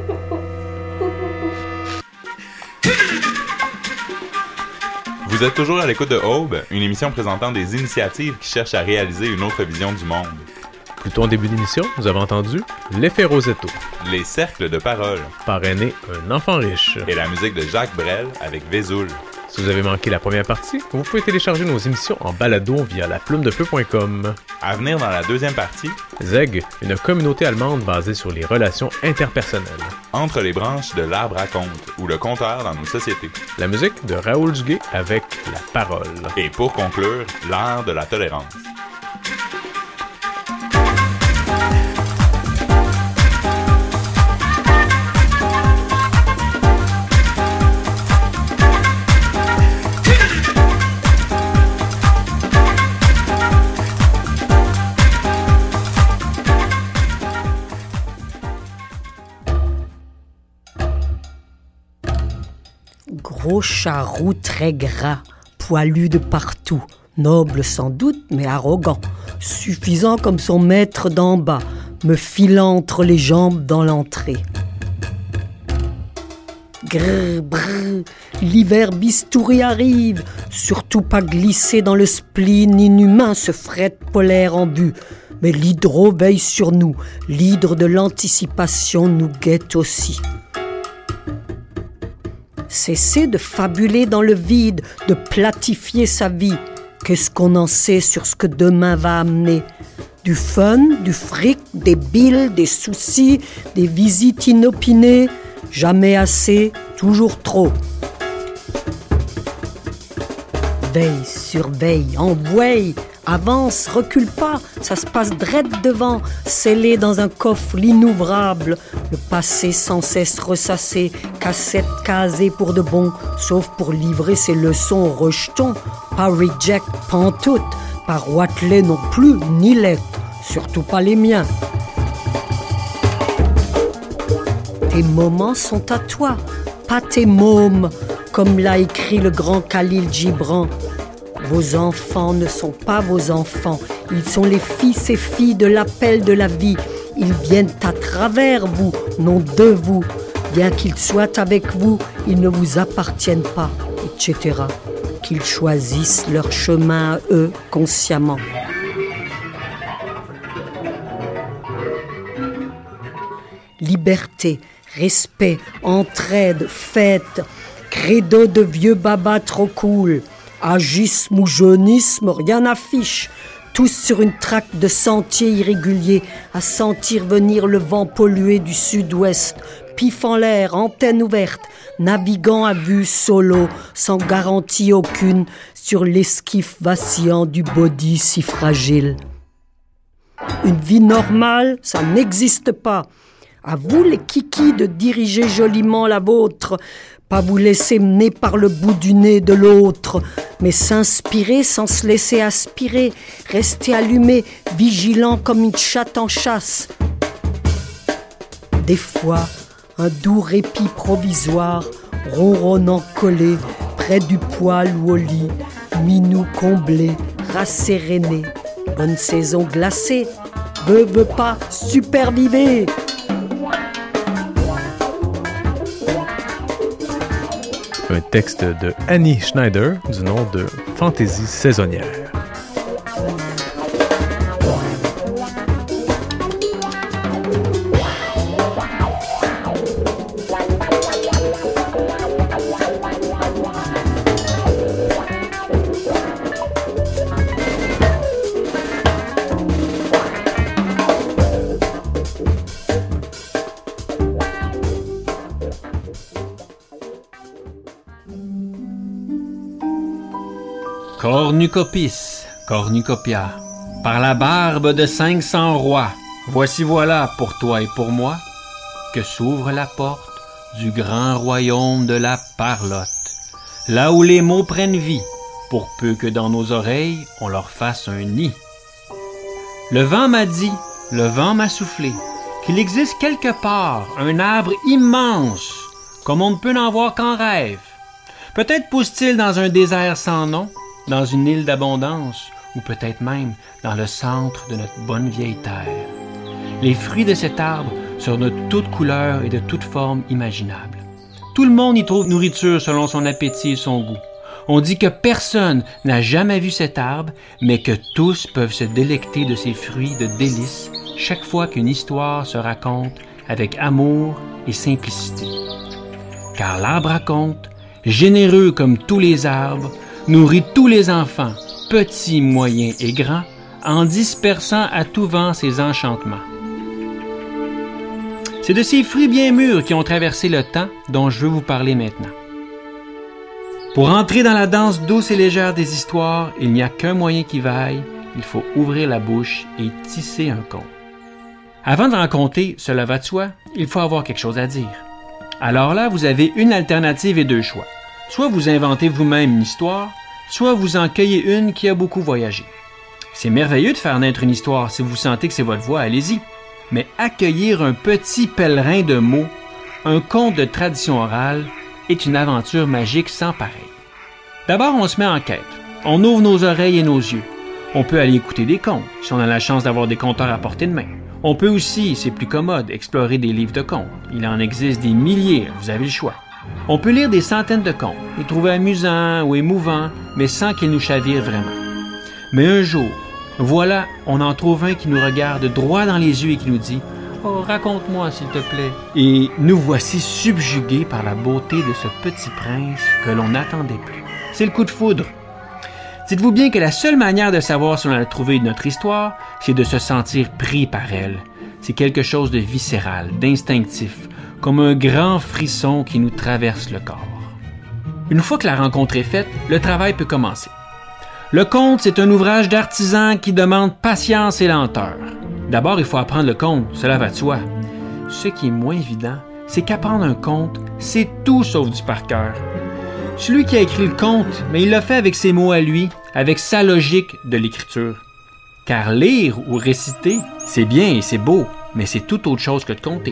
Vous êtes toujours à l'écoute de Aube, une émission présentant des initiatives qui cherchent à réaliser une autre vision du monde. Plus tôt en début d'émission, vous avez entendu L'effet Rosetto, Les cercles de parole, Parrainer un enfant riche, et la musique de Jacques Brel avec Vesoul. Si vous avez manqué la première partie, vous pouvez télécharger nos émissions en balado via la plume de feu point com. À venir dans la deuxième partie, Zeg, une communauté allemande basée sur les relations interpersonnelles. Entre les branches de l'arbre à conte, ou le compteur dans nos sociétés. La musique de Raoul Duguay avec La Parole. Et pour conclure, l'art de la tolérance. Gros charroux très gras, poilu de partout, noble sans doute, mais arrogant, suffisant comme son maître d'en bas, me filant entre les jambes dans l'entrée. Grrr, brrr, l'hiver bistouri arrive, surtout pas glisser dans le spleen inhumain ce fret polaire en but. Mais l'hydro veille sur nous, l'hydre de l'anticipation nous guette aussi. Cessez de fabuler dans le vide, de platifier sa vie. Qu'est-ce qu'on en sait sur ce que demain va amener ? Du fun, du fric, des billes, des soucis, des visites inopinées. Jamais assez, toujours trop. Veille, surveille, envoie, avance, recule pas, ça se passe drette devant, scellé dans un coffre l'inouvrable, le passé sans cesse ressassé, cassette casée pour de bon, sauf pour livrer ses leçons aux rejetons, pas reject, pantoute, pas roitelet non plus, ni lettres, surtout pas les miens. Tes moments sont à toi, pas tes mômes, comme l'a écrit le grand Khalil Gibran. Vos enfants ne sont pas vos enfants, ils sont les fils et filles de l'appel de la vie. Ils viennent à travers vous, non de vous. Bien qu'ils soient avec vous, ils ne vous appartiennent pas, et cetera. Qu'ils choisissent leur chemin à eux consciemment. Liberté, respect, entraide, fête, credo de vieux baba trop cool. Agisme ou jeunisme, rien n'affiche. Tous sur une traque de sentiers irréguliers, à sentir venir le vent pollué du sud-ouest, pif en l'air, antenne ouverte, naviguant à vue solo, sans garantie aucune, sur l'esquif vacillant du body si fragile. Une vie normale, ça n'existe pas. À vous les kikis de diriger joliment la vôtre, pas vous laisser mener par le bout du nez de l'autre, mais s'inspirer sans se laisser aspirer, rester allumé, vigilant comme une chatte en chasse. Des fois, un doux répit provisoire, ronronnant collé, près du poêle ou au lit, minou comblé, rasséréné. Bonne saison glacée, veut, veut pas superviver. Un texte de Annie Schneider du nom de Fantaisie saisonnière. Cornucopis, cornucopia, par la barbe de cinq cents rois, voici voilà pour toi et pour moi que s'ouvre la porte du grand royaume de la parlotte, là où les mots prennent vie, pour peu que dans nos oreilles on leur fasse un nid. Le vent m'a dit, le vent m'a soufflé, qu'il existe quelque part un arbre immense, comme on ne peut n'en voir qu'en rêve. Peut-être pousse-t-il dans un désert sans nom, dans une île d'abondance, ou peut-être même dans le centre de notre bonne vieille terre. Les fruits de cet arbre sont de toutes couleurs et de toutes formes imaginables. Tout le monde y trouve nourriture selon son appétit et son goût. On dit que personne n'a jamais vu cet arbre, mais que tous peuvent se délecter de ses fruits de délices chaque fois qu'une histoire se raconte avec amour et simplicité. Car l'arbre raconte, généreux comme tous les arbres, nourrit tous les enfants, petits, moyens et grands, en dispersant à tout vent ses enchantements. C'est de ces fruits bien mûrs qui ont traversé le temps dont je veux vous parler maintenant. Pour entrer dans la danse douce et légère des histoires, il n'y a qu'un moyen qui vaille, il faut ouvrir la bouche et tisser un conte. Avant de raconter, cela va de soi, il faut avoir quelque chose à dire. Alors là, vous avez une alternative et deux choix. Soit vous inventez vous-même une histoire, soit vous en cueillez une qui a beaucoup voyagé. C'est merveilleux de faire naître une histoire si vous sentez que c'est votre voie, allez-y. Mais accueillir un petit pèlerin de mots, un conte de tradition orale, est une aventure magique sans pareil. D'abord, on se met en quête. On ouvre nos oreilles et nos yeux. On peut aller écouter des contes, si on a la chance d'avoir des conteurs à portée de main. On peut aussi, c'est plus commode, explorer des livres de contes. Il en existe des milliers, vous avez le choix. On peut lire des centaines de contes, les trouver amusants ou émouvants, mais sans qu'ils nous chavirent vraiment. Mais un jour, voilà, on en trouve un qui nous regarde droit dans les yeux et qui nous dit « Oh, raconte-moi, s'il te plaît. » Et nous voici subjugués par la beauté de ce petit prince que l'on n'attendait plus. C'est le coup de foudre. Dites-vous bien que la seule manière de savoir si on a trouvé notre histoire, c'est de se sentir pris par elle. C'est quelque chose de viscéral, d'instinctif, comme un grand frisson qui nous traverse le corps. Une fois que la rencontre est faite, le travail peut commencer. Le conte, c'est un ouvrage d'artisan qui demande patience et lenteur. D'abord, il faut apprendre le conte, cela va de soi. Ce qui est moins évident, c'est qu'apprendre un conte, c'est tout sauf du par cœur. Celui qui a écrit le conte, mais il l'a fait avec ses mots à lui, avec sa logique de l'écriture. Car lire ou réciter, c'est bien et c'est beau, mais c'est tout autre chose que de compter.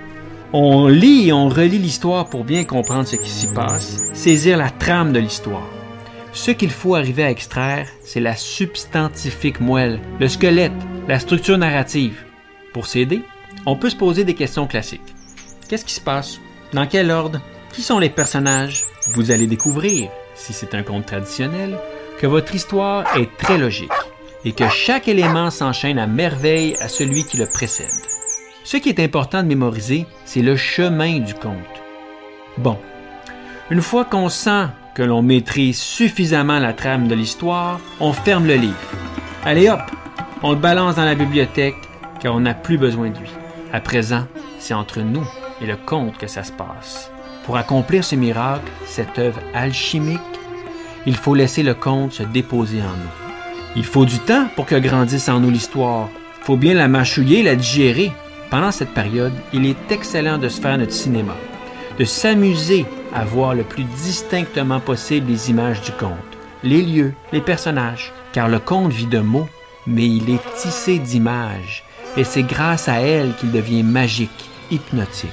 On lit et on relit l'histoire pour bien comprendre ce qui s'y passe, saisir la trame de l'histoire. Ce qu'il faut arriver à extraire, c'est la substantifique moelle, le squelette, la structure narrative. Pour s'aider, on peut se poser des questions classiques. Qu'est-ce qui se passe? Dans quel ordre? Qui sont les personnages? Vous allez découvrir, si c'est un conte traditionnel, que votre histoire est très logique et que chaque élément s'enchaîne à merveille à celui qui le précède. Ce qui est important de mémoriser, c'est le chemin du conte. Bon, une fois qu'on sent que l'on maîtrise suffisamment la trame de l'histoire, on ferme le livre. Allez hop, on le balance dans la bibliothèque car on n'a plus besoin de lui. À présent, c'est entre nous et le conte que ça se passe. Pour accomplir ce miracle, cette œuvre alchimique, il faut laisser le conte se déposer en nous. Il faut du temps pour que grandisse en nous l'histoire. Il faut bien la mâchouiller, la digérer. Pendant cette période, il est excellent de se faire notre cinéma, de s'amuser à voir le plus distinctement possible les images du conte, les lieux, les personnages, car le conte vit de mots, mais il est tissé d'images, et c'est grâce à elles qu'il devient magique, hypnotique.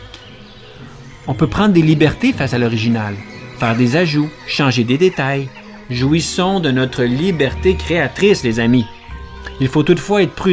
On peut prendre des libertés face à l'original, faire des ajouts, changer des détails. Jouissons de notre liberté créatrice, les amis. Il faut toutefois être prudent,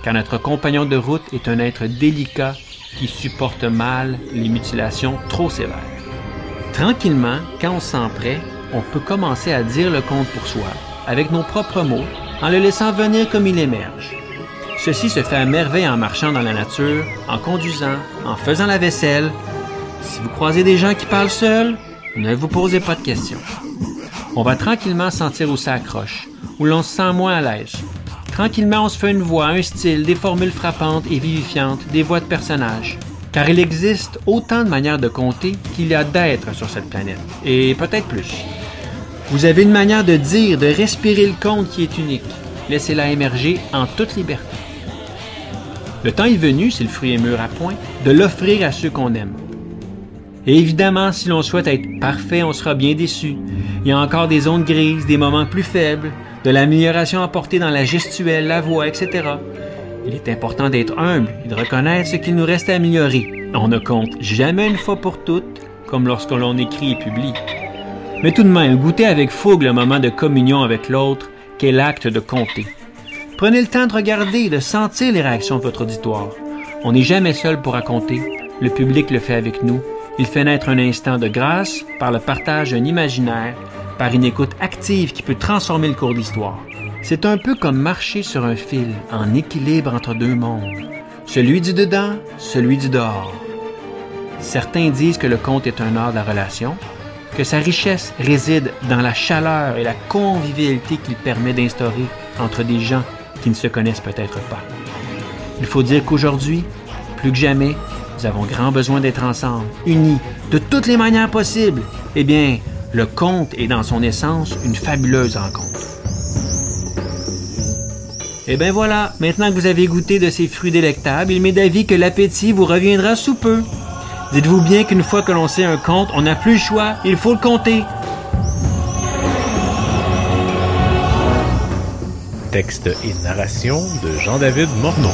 car notre compagnon de route est un être délicat qui supporte mal les mutilations trop sévères. Tranquillement, quand on se sent prêt, on peut commencer à dire le conte pour soi, avec nos propres mots, en le laissant venir comme il émerge. Ceci se fait à merveille en marchant dans la nature, en conduisant, en faisant la vaisselle. Si vous croisez des gens qui parlent seuls, ne vous posez pas de questions. On va tranquillement sentir où ça accroche, où l'on se sent moins à l'aise. Tranquillement, on se fait une voix, un style, des formules frappantes et vivifiantes, des voix de personnages. Car il existe autant de manières de compter qu'il y a d'êtres sur cette planète, et peut-être plus. Vous avez une manière de dire, de respirer le conte qui est unique. Laissez-la émerger en toute liberté. Le temps est venu, si le fruit est mûr à point, de l'offrir à ceux qu'on aime. Et évidemment, si l'on souhaite être parfait, on sera bien déçu. Il y a encore des zones grises, des moments plus faibles, de l'amélioration apportée dans la gestuelle, la voix, et cetera. Il est important d'être humble et de reconnaître ce qu'il nous reste à améliorer. On ne compte jamais une fois pour toutes, comme lorsque l'on écrit et publie. Mais tout de même, goûtez avec fougue le moment de communion avec l'autre, qu'est l'acte de compter. Prenez le temps de regarder et de sentir les réactions de votre auditoire. On n'est jamais seul pour raconter. Le public le fait avec nous. Il fait naître un instant de grâce par le partage d'un imaginaire, par une écoute active qui peut transformer le cours de l'histoire. C'est un peu comme marcher sur un fil, en équilibre entre deux mondes. Celui du dedans, celui du dehors. Certains disent que le conte est un art de la relation, que sa richesse réside dans la chaleur et la convivialité qu'il permet d'instaurer entre des gens qui ne se connaissent peut-être pas. Il faut dire qu'aujourd'hui, plus que jamais, nous avons grand besoin d'être ensemble, unis, de toutes les manières possibles. Eh bien, le conte est dans son essence une fabuleuse rencontre. Eh bien voilà, maintenant que vous avez goûté de ces fruits délectables, il m'est d'avis que l'appétit vous reviendra sous peu. Dites-vous bien qu'une fois que l'on sait un conte, on n'a plus le choix, il faut le compter. Texte et narration de Jean-David Morneau.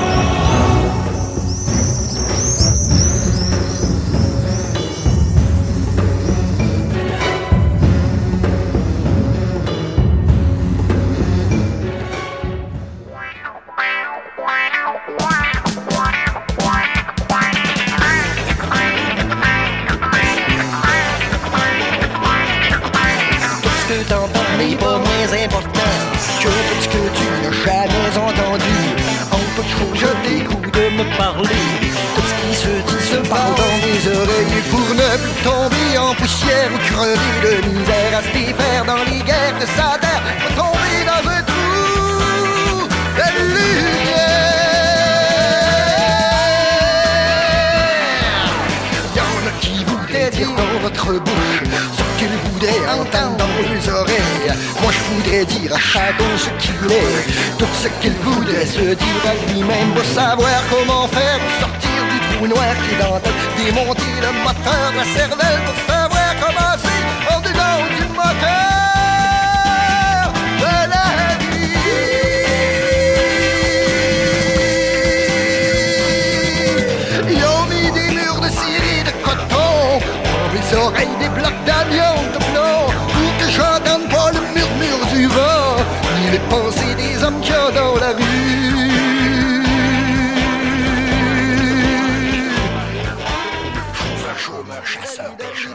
Moi je voudrais dire à chacun ce qu'il voulait, tout ce qu'il voudrait se dire à lui-même, pour savoir comment faire pour sortir du trou noir qui est dans la tête, démonter le moteur de la cervelle pour savoir commencer en dedans du moteur de la vie. Ils ont mis des murs de cire et de coton dans mes oreilles, des blocs d'amiante de plomb pour que j'entende pas le murmure du vent ni les pensées des hommes qu'il y a dans la rue. Chauffeur, chômeur, chasseur, pêcheur,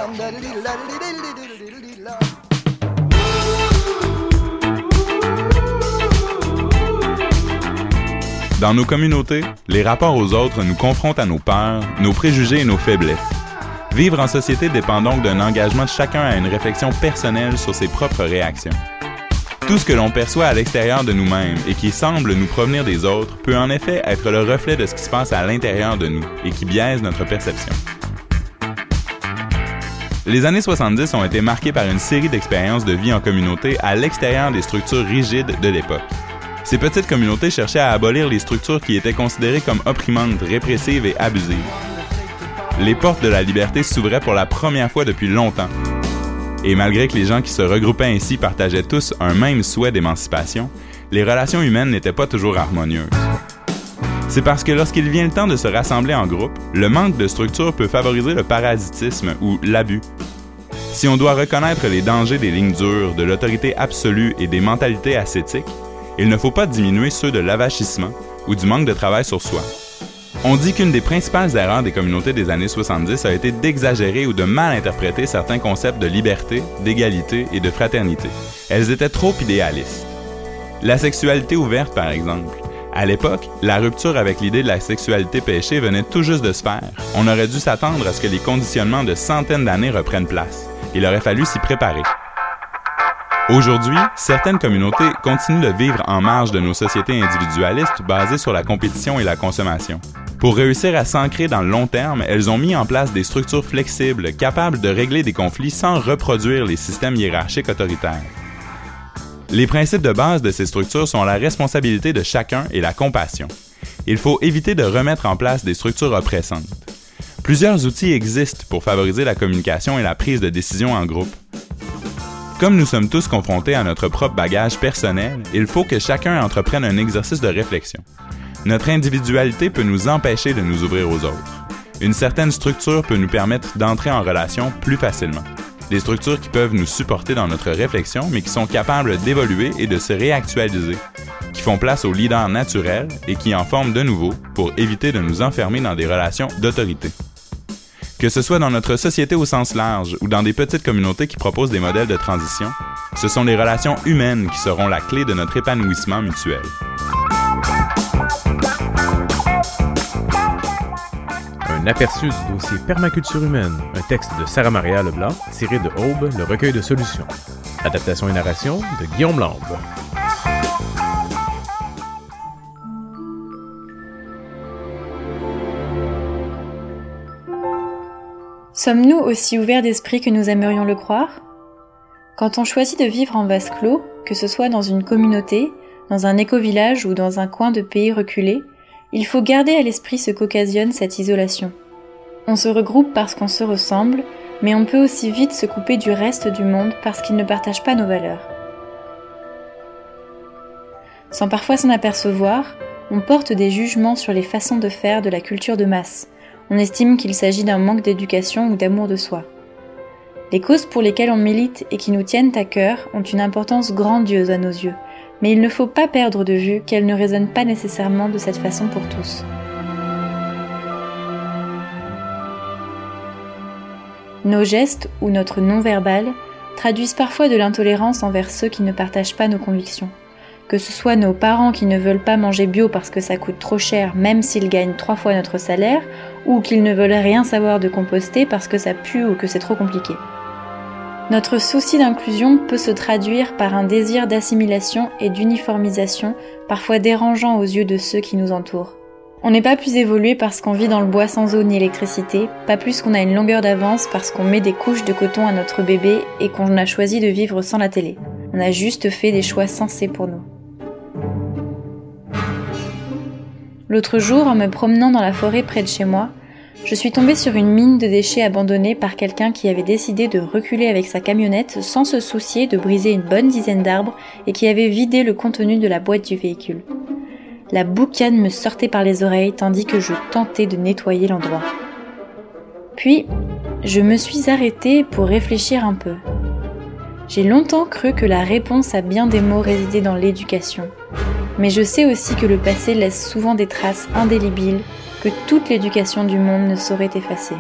Dans nos communautés, les rapports aux autres nous confrontent à nos peurs, nos préjugés et nos faiblesses. Vivre en société dépend donc d'un engagement de chacun à une réflexion personnelle sur ses propres réactions. Tout ce que l'on perçoit à l'extérieur de nous-mêmes et qui semble nous provenir des autres peut en effet être le reflet de ce qui se passe à l'intérieur de nous et qui biaise notre perception. Les années soixante-dix ont été marquées par une série d'expériences de vie en communauté à l'extérieur des structures rigides de l'époque. Ces petites communautés cherchaient à abolir les structures qui étaient considérées comme opprimantes, répressives et abusives. Les portes de la liberté s'ouvraient pour la première fois depuis longtemps. Et malgré que les gens qui se regroupaient ainsi partageaient tous un même souhait d'émancipation, les relations humaines n'étaient pas toujours harmonieuses. C'est parce que lorsqu'il vient le temps de se rassembler en groupe, le manque de structure peut favoriser le parasitisme ou l'abus. Si on doit reconnaître les dangers des lignes dures, de l'autorité absolue et des mentalités ascétiques, Il ne faut pas diminuer ceux de l'avachissement ou du manque de travail sur soi. On dit qu'une des principales erreurs des communautés des années soixante-dix a été d'exagérer ou de mal interpréter certains concepts de liberté, d'égalité et de fraternité. Elles étaient trop idéalistes. La sexualité ouverte, par exemple. À l'époque, la rupture avec l'idée de la sexualité péchée venait tout juste de se faire. On aurait dû s'attendre à ce que les conditionnements de centaines d'années reprennent place. Il aurait fallu s'y préparer. Aujourd'hui, certaines communautés continuent de vivre en marge de nos sociétés individualistes basées sur la compétition et la consommation. Pour réussir à s'ancrer dans le long terme, elles ont mis en place des structures flexibles capables de régler des conflits sans reproduire les systèmes hiérarchiques autoritaires. Les principes de base de ces structures sont la responsabilité de chacun et la compassion. Il faut éviter de remettre en place des structures oppressantes. Plusieurs outils existent pour favoriser la communication et la prise de décision en groupe. Comme nous sommes tous confrontés à notre propre bagage personnel, il faut que chacun entreprenne un exercice de réflexion. Notre individualité peut nous empêcher de nous ouvrir aux autres. Une certaine structure peut nous permettre d'entrer en relation plus facilement. Des structures qui peuvent nous supporter dans notre réflexion, mais qui sont capables d'évoluer et de se réactualiser, qui font place aux leaders naturels et qui en forment de nouveau pour éviter de nous enfermer dans des relations d'autorité. Que ce soit dans notre société au sens large ou dans des petites communautés qui proposent des modèles de transition, ce sont les relations humaines qui seront la clé de notre épanouissement mutuel. Un aperçu du dossier Permaculture humaine, un texte de Sarah Maria Leblanc, tiré de Aube, le recueil de solutions. Adaptation et narration de Guillaume Lambe. Sommes-nous aussi ouverts d'esprit que nous aimerions le croire ? Quand on choisit de vivre en vase clos, que ce soit dans une communauté, dans un éco-village ou dans un coin de pays reculé, il faut garder à l'esprit ce qu'occasionne cette isolation. On se regroupe parce qu'on se ressemble, mais on peut aussi vite se couper du reste du monde parce qu'il ne partage pas nos valeurs. Sans parfois s'en apercevoir, on porte des jugements sur les façons de faire de la culture de masse. On estime qu'il s'agit d'un manque d'éducation ou d'amour de soi. Les causes pour lesquelles on milite et qui nous tiennent à cœur ont une importance grandiose à nos yeux, mais il ne faut pas perdre de vue qu'elles ne résonnent pas nécessairement de cette façon pour tous. Nos gestes ou notre non-verbal traduisent parfois de l'intolérance envers ceux qui ne partagent pas nos convictions. Que ce soit nos parents qui ne veulent pas manger bio parce que ça coûte trop cher même s'ils gagnent trois fois notre salaire, ou qu'ils ne veulent rien savoir de composter parce que ça pue ou que c'est trop compliqué. Notre souci d'inclusion peut se traduire par un désir d'assimilation et d'uniformisation, parfois dérangeant aux yeux de ceux qui nous entourent. On n'est pas plus évolué parce qu'on vit dans le bois sans eau ni électricité, pas plus qu'on a une longueur d'avance parce qu'on met des couches de coton à notre bébé et qu'on a choisi de vivre sans la télé. On a juste fait des choix sensés pour nous. L'autre jour, en me promenant dans la forêt près de chez moi, je suis tombée sur une mine de déchets abandonnée par quelqu'un qui avait décidé de reculer avec sa camionnette sans se soucier de briser une bonne dizaine d'arbres et qui avait vidé le contenu de la boîte du véhicule. La boucane me sortait par les oreilles tandis que je tentais de nettoyer l'endroit. Puis, je me suis arrêtée pour réfléchir un peu. J'ai longtemps cru que la réponse à bien des maux résidait dans l'éducation. Mais je sais aussi que le passé laisse souvent des traces indélébiles que toute l'éducation du monde ne saurait effacer.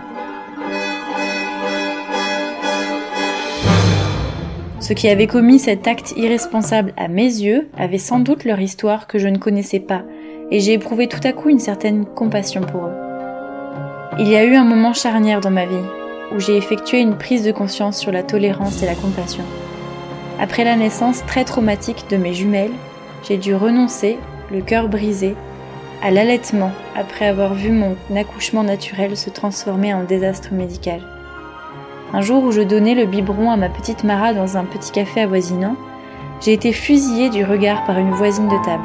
Ceux qui avaient commis cet acte irresponsable à mes yeux avaient sans doute leur histoire que je ne connaissais pas, et j'ai éprouvé tout à coup une certaine compassion pour eux. Il y a eu un moment charnière dans ma vie, où j'ai effectué une prise de conscience sur la tolérance et la compassion. Après la naissance très traumatique de mes jumelles, j'ai dû renoncer, le cœur brisé, à l'allaitement après avoir vu mon accouchement naturel se transformer en désastre médical. Un jour où je donnais le biberon à ma petite Mara dans un petit café avoisinant, j'ai été fusillée du regard par une voisine de table.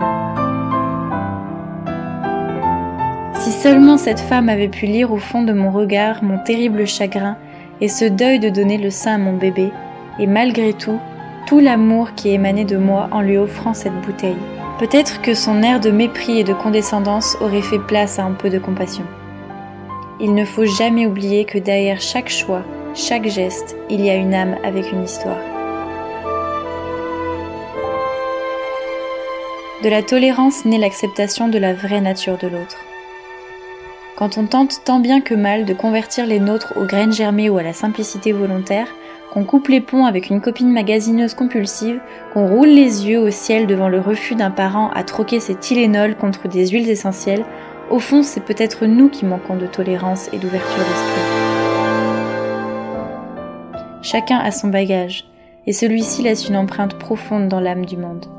Si seulement cette femme avait pu lire au fond de mon regard mon terrible chagrin et ce deuil de donner le sein à mon bébé, et malgré tout, tout l'amour qui émanait de moi en lui offrant cette bouteille. Peut-être que son air de mépris et de condescendance aurait fait place à un peu de compassion. Il ne faut jamais oublier que derrière chaque choix, chaque geste, il y a une âme avec une histoire. De la tolérance naît l'acceptation de la vraie nature de l'autre. Quand on tente tant bien que mal de convertir les nôtres aux graines germées ou à la simplicité volontaire, qu'on coupe les ponts avec une copine magasineuse compulsive, qu'on roule les yeux au ciel devant le refus d'un parent à troquer ses Tylenol contre des huiles essentielles, au fond, c'est peut-être nous qui manquons de tolérance et d'ouverture d'esprit. Chacun a son bagage, et celui-ci laisse une empreinte profonde dans l'âme du monde.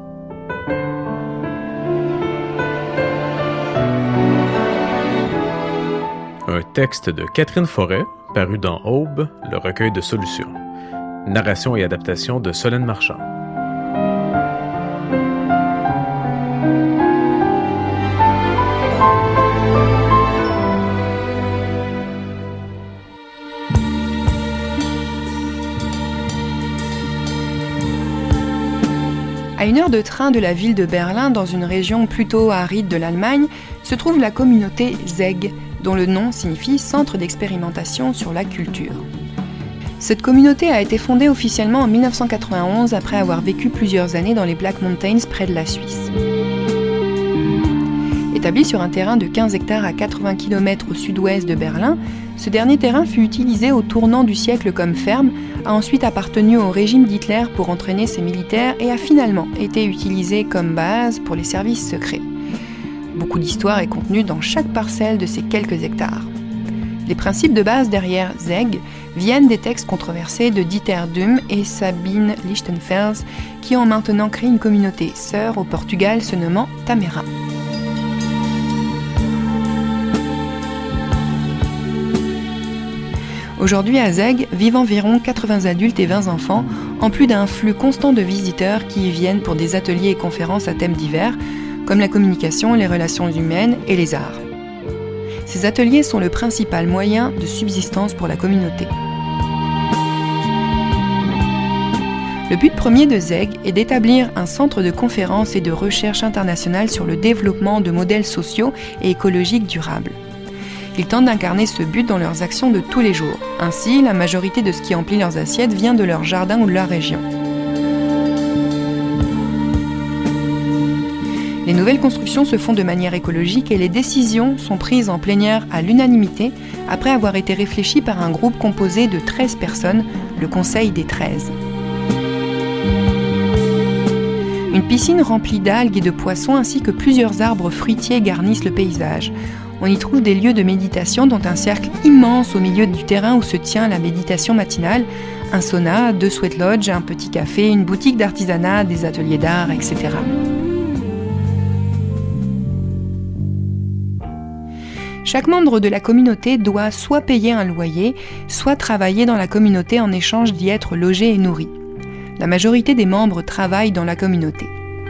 Un texte de Catherine Forêt, paru dans Aube, le recueil de solutions. Narration et adaptation de Solène Marchand. À une heure de train de la ville de Berlin, dans une région plutôt aride de l'Allemagne, se trouve la communauté Zeg, dont le nom signifie Centre d'expérimentation sur la culture. Cette communauté a été fondée officiellement en mille neuf cent quatre-vingt-onze après avoir vécu plusieurs années dans les Black Mountains près de la Suisse. Établie sur un terrain de quinze hectares à quatre-vingts kilomètres au sud-ouest de Berlin, ce dernier terrain fut utilisé au tournant du siècle comme ferme, a ensuite appartenu au régime d'Hitler pour entraîner ses militaires et a finalement été utilisé comme base pour les services secrets. Beaucoup d'histoire est contenue dans chaque parcelle de ces quelques hectares. Les principes de base derrière Zeg viennent des textes controversés de Dieter Dum et Sabine Lichtenfels qui ont maintenant créé une communauté sœur au Portugal se nommant Tamera. Aujourd'hui à Zeg vivent environ quatre-vingts adultes et vingt enfants, en plus d'un flux constant de visiteurs qui y viennent pour des ateliers et conférences à thèmes divers, comme la communication, les relations humaines et les arts. Ces ateliers sont le principal moyen de subsistance pour la communauté. Le but premier de Zeg est d'établir un centre de conférences et de recherche internationale sur le développement de modèles sociaux et écologiques durables. Ils tentent d'incarner ce but dans leurs actions de tous les jours. Ainsi, la majorité de ce qui emplit leurs assiettes vient de leur jardin ou de leur région. Les nouvelles constructions se font de manière écologique et les décisions sont prises en plénière à l'unanimité après avoir été réfléchies par un groupe composé de treize personnes, le Conseil des treize. Une piscine remplie d'algues et de poissons ainsi que plusieurs arbres fruitiers garnissent le paysage. On y trouve des lieux de méditation dont un cercle immense au milieu du terrain où se tient la méditation matinale, un sauna, deux sweat lodges, un petit café, une boutique d'artisanat, des ateliers d'art, et cetera. Chaque membre de la communauté doit soit payer un loyer, soit travailler dans la communauté en échange d'y être logé et nourri. La majorité des membres travaillent dans la communauté.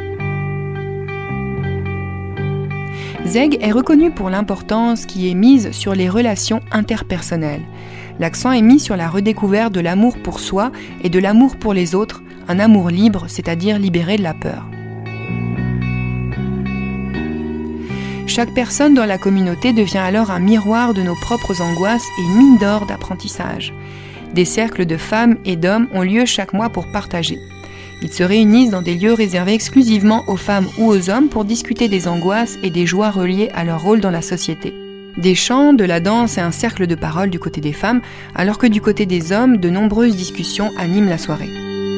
Zeg est reconnu pour l'importance qui est mise sur les relations interpersonnelles. L'accent est mis sur la redécouverte de l'amour pour soi et de l'amour pour les autres, un amour libre, c'est-à-dire libéré de la peur. Chaque personne dans la communauté devient alors un miroir de nos propres angoisses et une mine d'or d'apprentissage. Des cercles de femmes et d'hommes ont lieu chaque mois pour partager. Ils se réunissent dans des lieux réservés exclusivement aux femmes ou aux hommes pour discuter des angoisses et des joies reliées à leur rôle dans la société. Des chants, de la danse et un cercle de parole du côté des femmes, alors que du côté des hommes, de nombreuses discussions animent la soirée.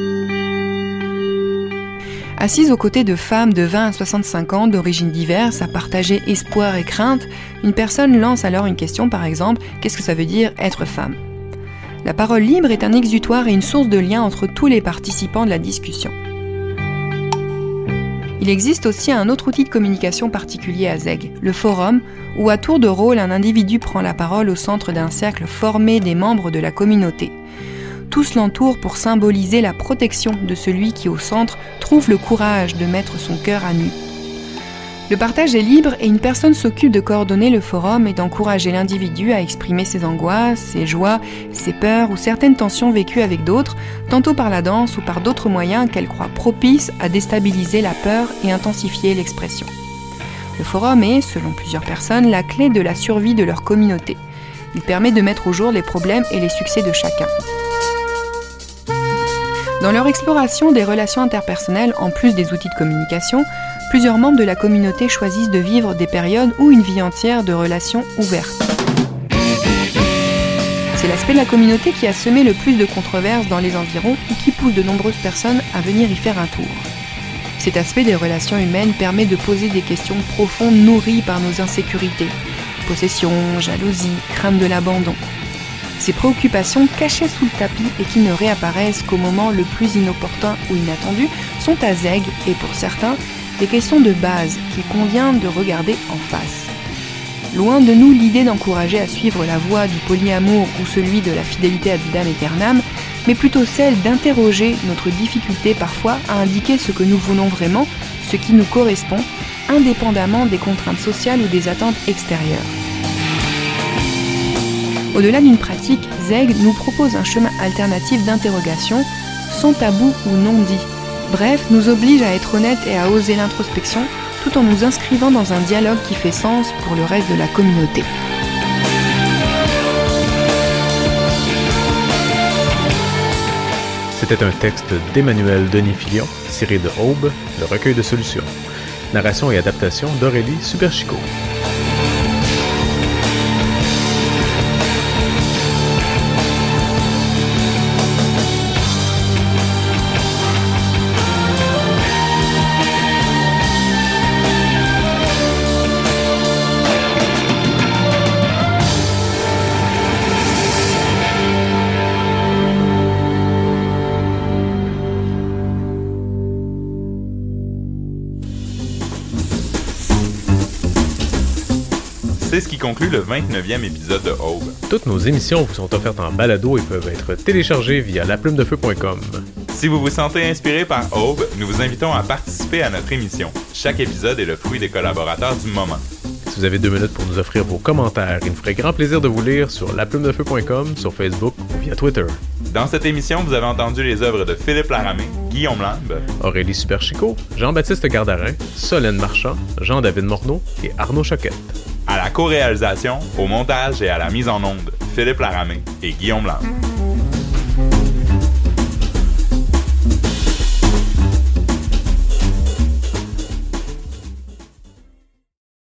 Assise aux côtés de femmes de vingt à soixante-cinq ans d'origines diverses, à partager espoir et crainte, une personne lance alors une question, par exemple, qu'est-ce que ça veut dire être femme ? La parole libre est un exutoire et une source de lien entre tous les participants de la discussion. Il existe aussi un autre outil de communication particulier à Zeg, le forum, où à tour de rôle un individu prend la parole au centre d'un cercle formé des membres de la communauté. Tous l'entourent pour symboliser la protection de celui qui, au centre, trouve le courage de mettre son cœur à nu. Le partage est libre et une personne s'occupe de coordonner le forum et d'encourager l'individu à exprimer ses angoisses, ses joies, ses peurs ou certaines tensions vécues avec d'autres, tantôt par la danse ou par d'autres moyens qu'elle croit propices à déstabiliser la peur et intensifier l'expression. Le forum est, selon plusieurs personnes, la clé de la survie de leur communauté. Il permet de mettre au jour les problèmes et les succès de chacun. Dans leur exploration des relations interpersonnelles, en plus des outils de communication, Plusieurs membres de la communauté choisissent de vivre des périodes ou une vie entière de relations ouvertes. C'est l'aspect de la communauté qui a semé le plus de controverses dans les environs ou qui pousse de nombreuses personnes à venir y faire un tour. Cet aspect des relations humaines permet de poser des questions profondes nourries par nos insécurités. Possession, jalousie, crainte de l'abandon. Ces préoccupations cachées sous le tapis et qui ne réapparaissent qu'au moment le plus inopportun ou inattendu sont à Zeg, et pour certains, des questions de base qu'il convient de regarder en face. Loin de nous l'idée d'encourager à suivre la voie du polyamour ou celui de la fidélité ad vitam aeternam, mais plutôt celle d'interroger notre difficulté parfois à indiquer ce que nous voulons vraiment, ce qui nous correspond, indépendamment des contraintes sociales ou des attentes extérieures. Au-delà d'une pratique, Zeg nous propose un chemin alternatif d'interrogation, sans tabou ou non dit. Bref, nous oblige à être honnête et à oser l'introspection, tout en nous inscrivant dans un dialogue qui fait sens pour le reste de la communauté. C'était un texte d'Emmanuel Denis Filion, tiré de Aube, le recueil de solutions. Narration et adaptation d'Aurélie Superchico. C'est ce qui conclut le vingt-neuvième épisode de Aube. Toutes nos émissions vous sont offertes en balado et peuvent être téléchargées via la plume de feu point com. Si vous vous sentez inspiré par Aube, nous vous invitons à participer à notre émission. Chaque épisode est le fruit des collaborateurs du moment. Si vous avez deux minutes pour nous offrir vos commentaires, il nous ferait grand plaisir de vous lire sur la plume de feu point com, sur Facebook ou via Twitter. Dans cette émission, vous avez entendu les œuvres de Philippe Laramé, Guillaume Lambe, Aurélie Superchico, Jean-Baptiste Gardarin, Solène Marchand, Jean-David Morneau et Arnaud Choquette. À la co-réalisation, au montage et à la mise en onde, Philippe Laramé et Guillaume Lambe.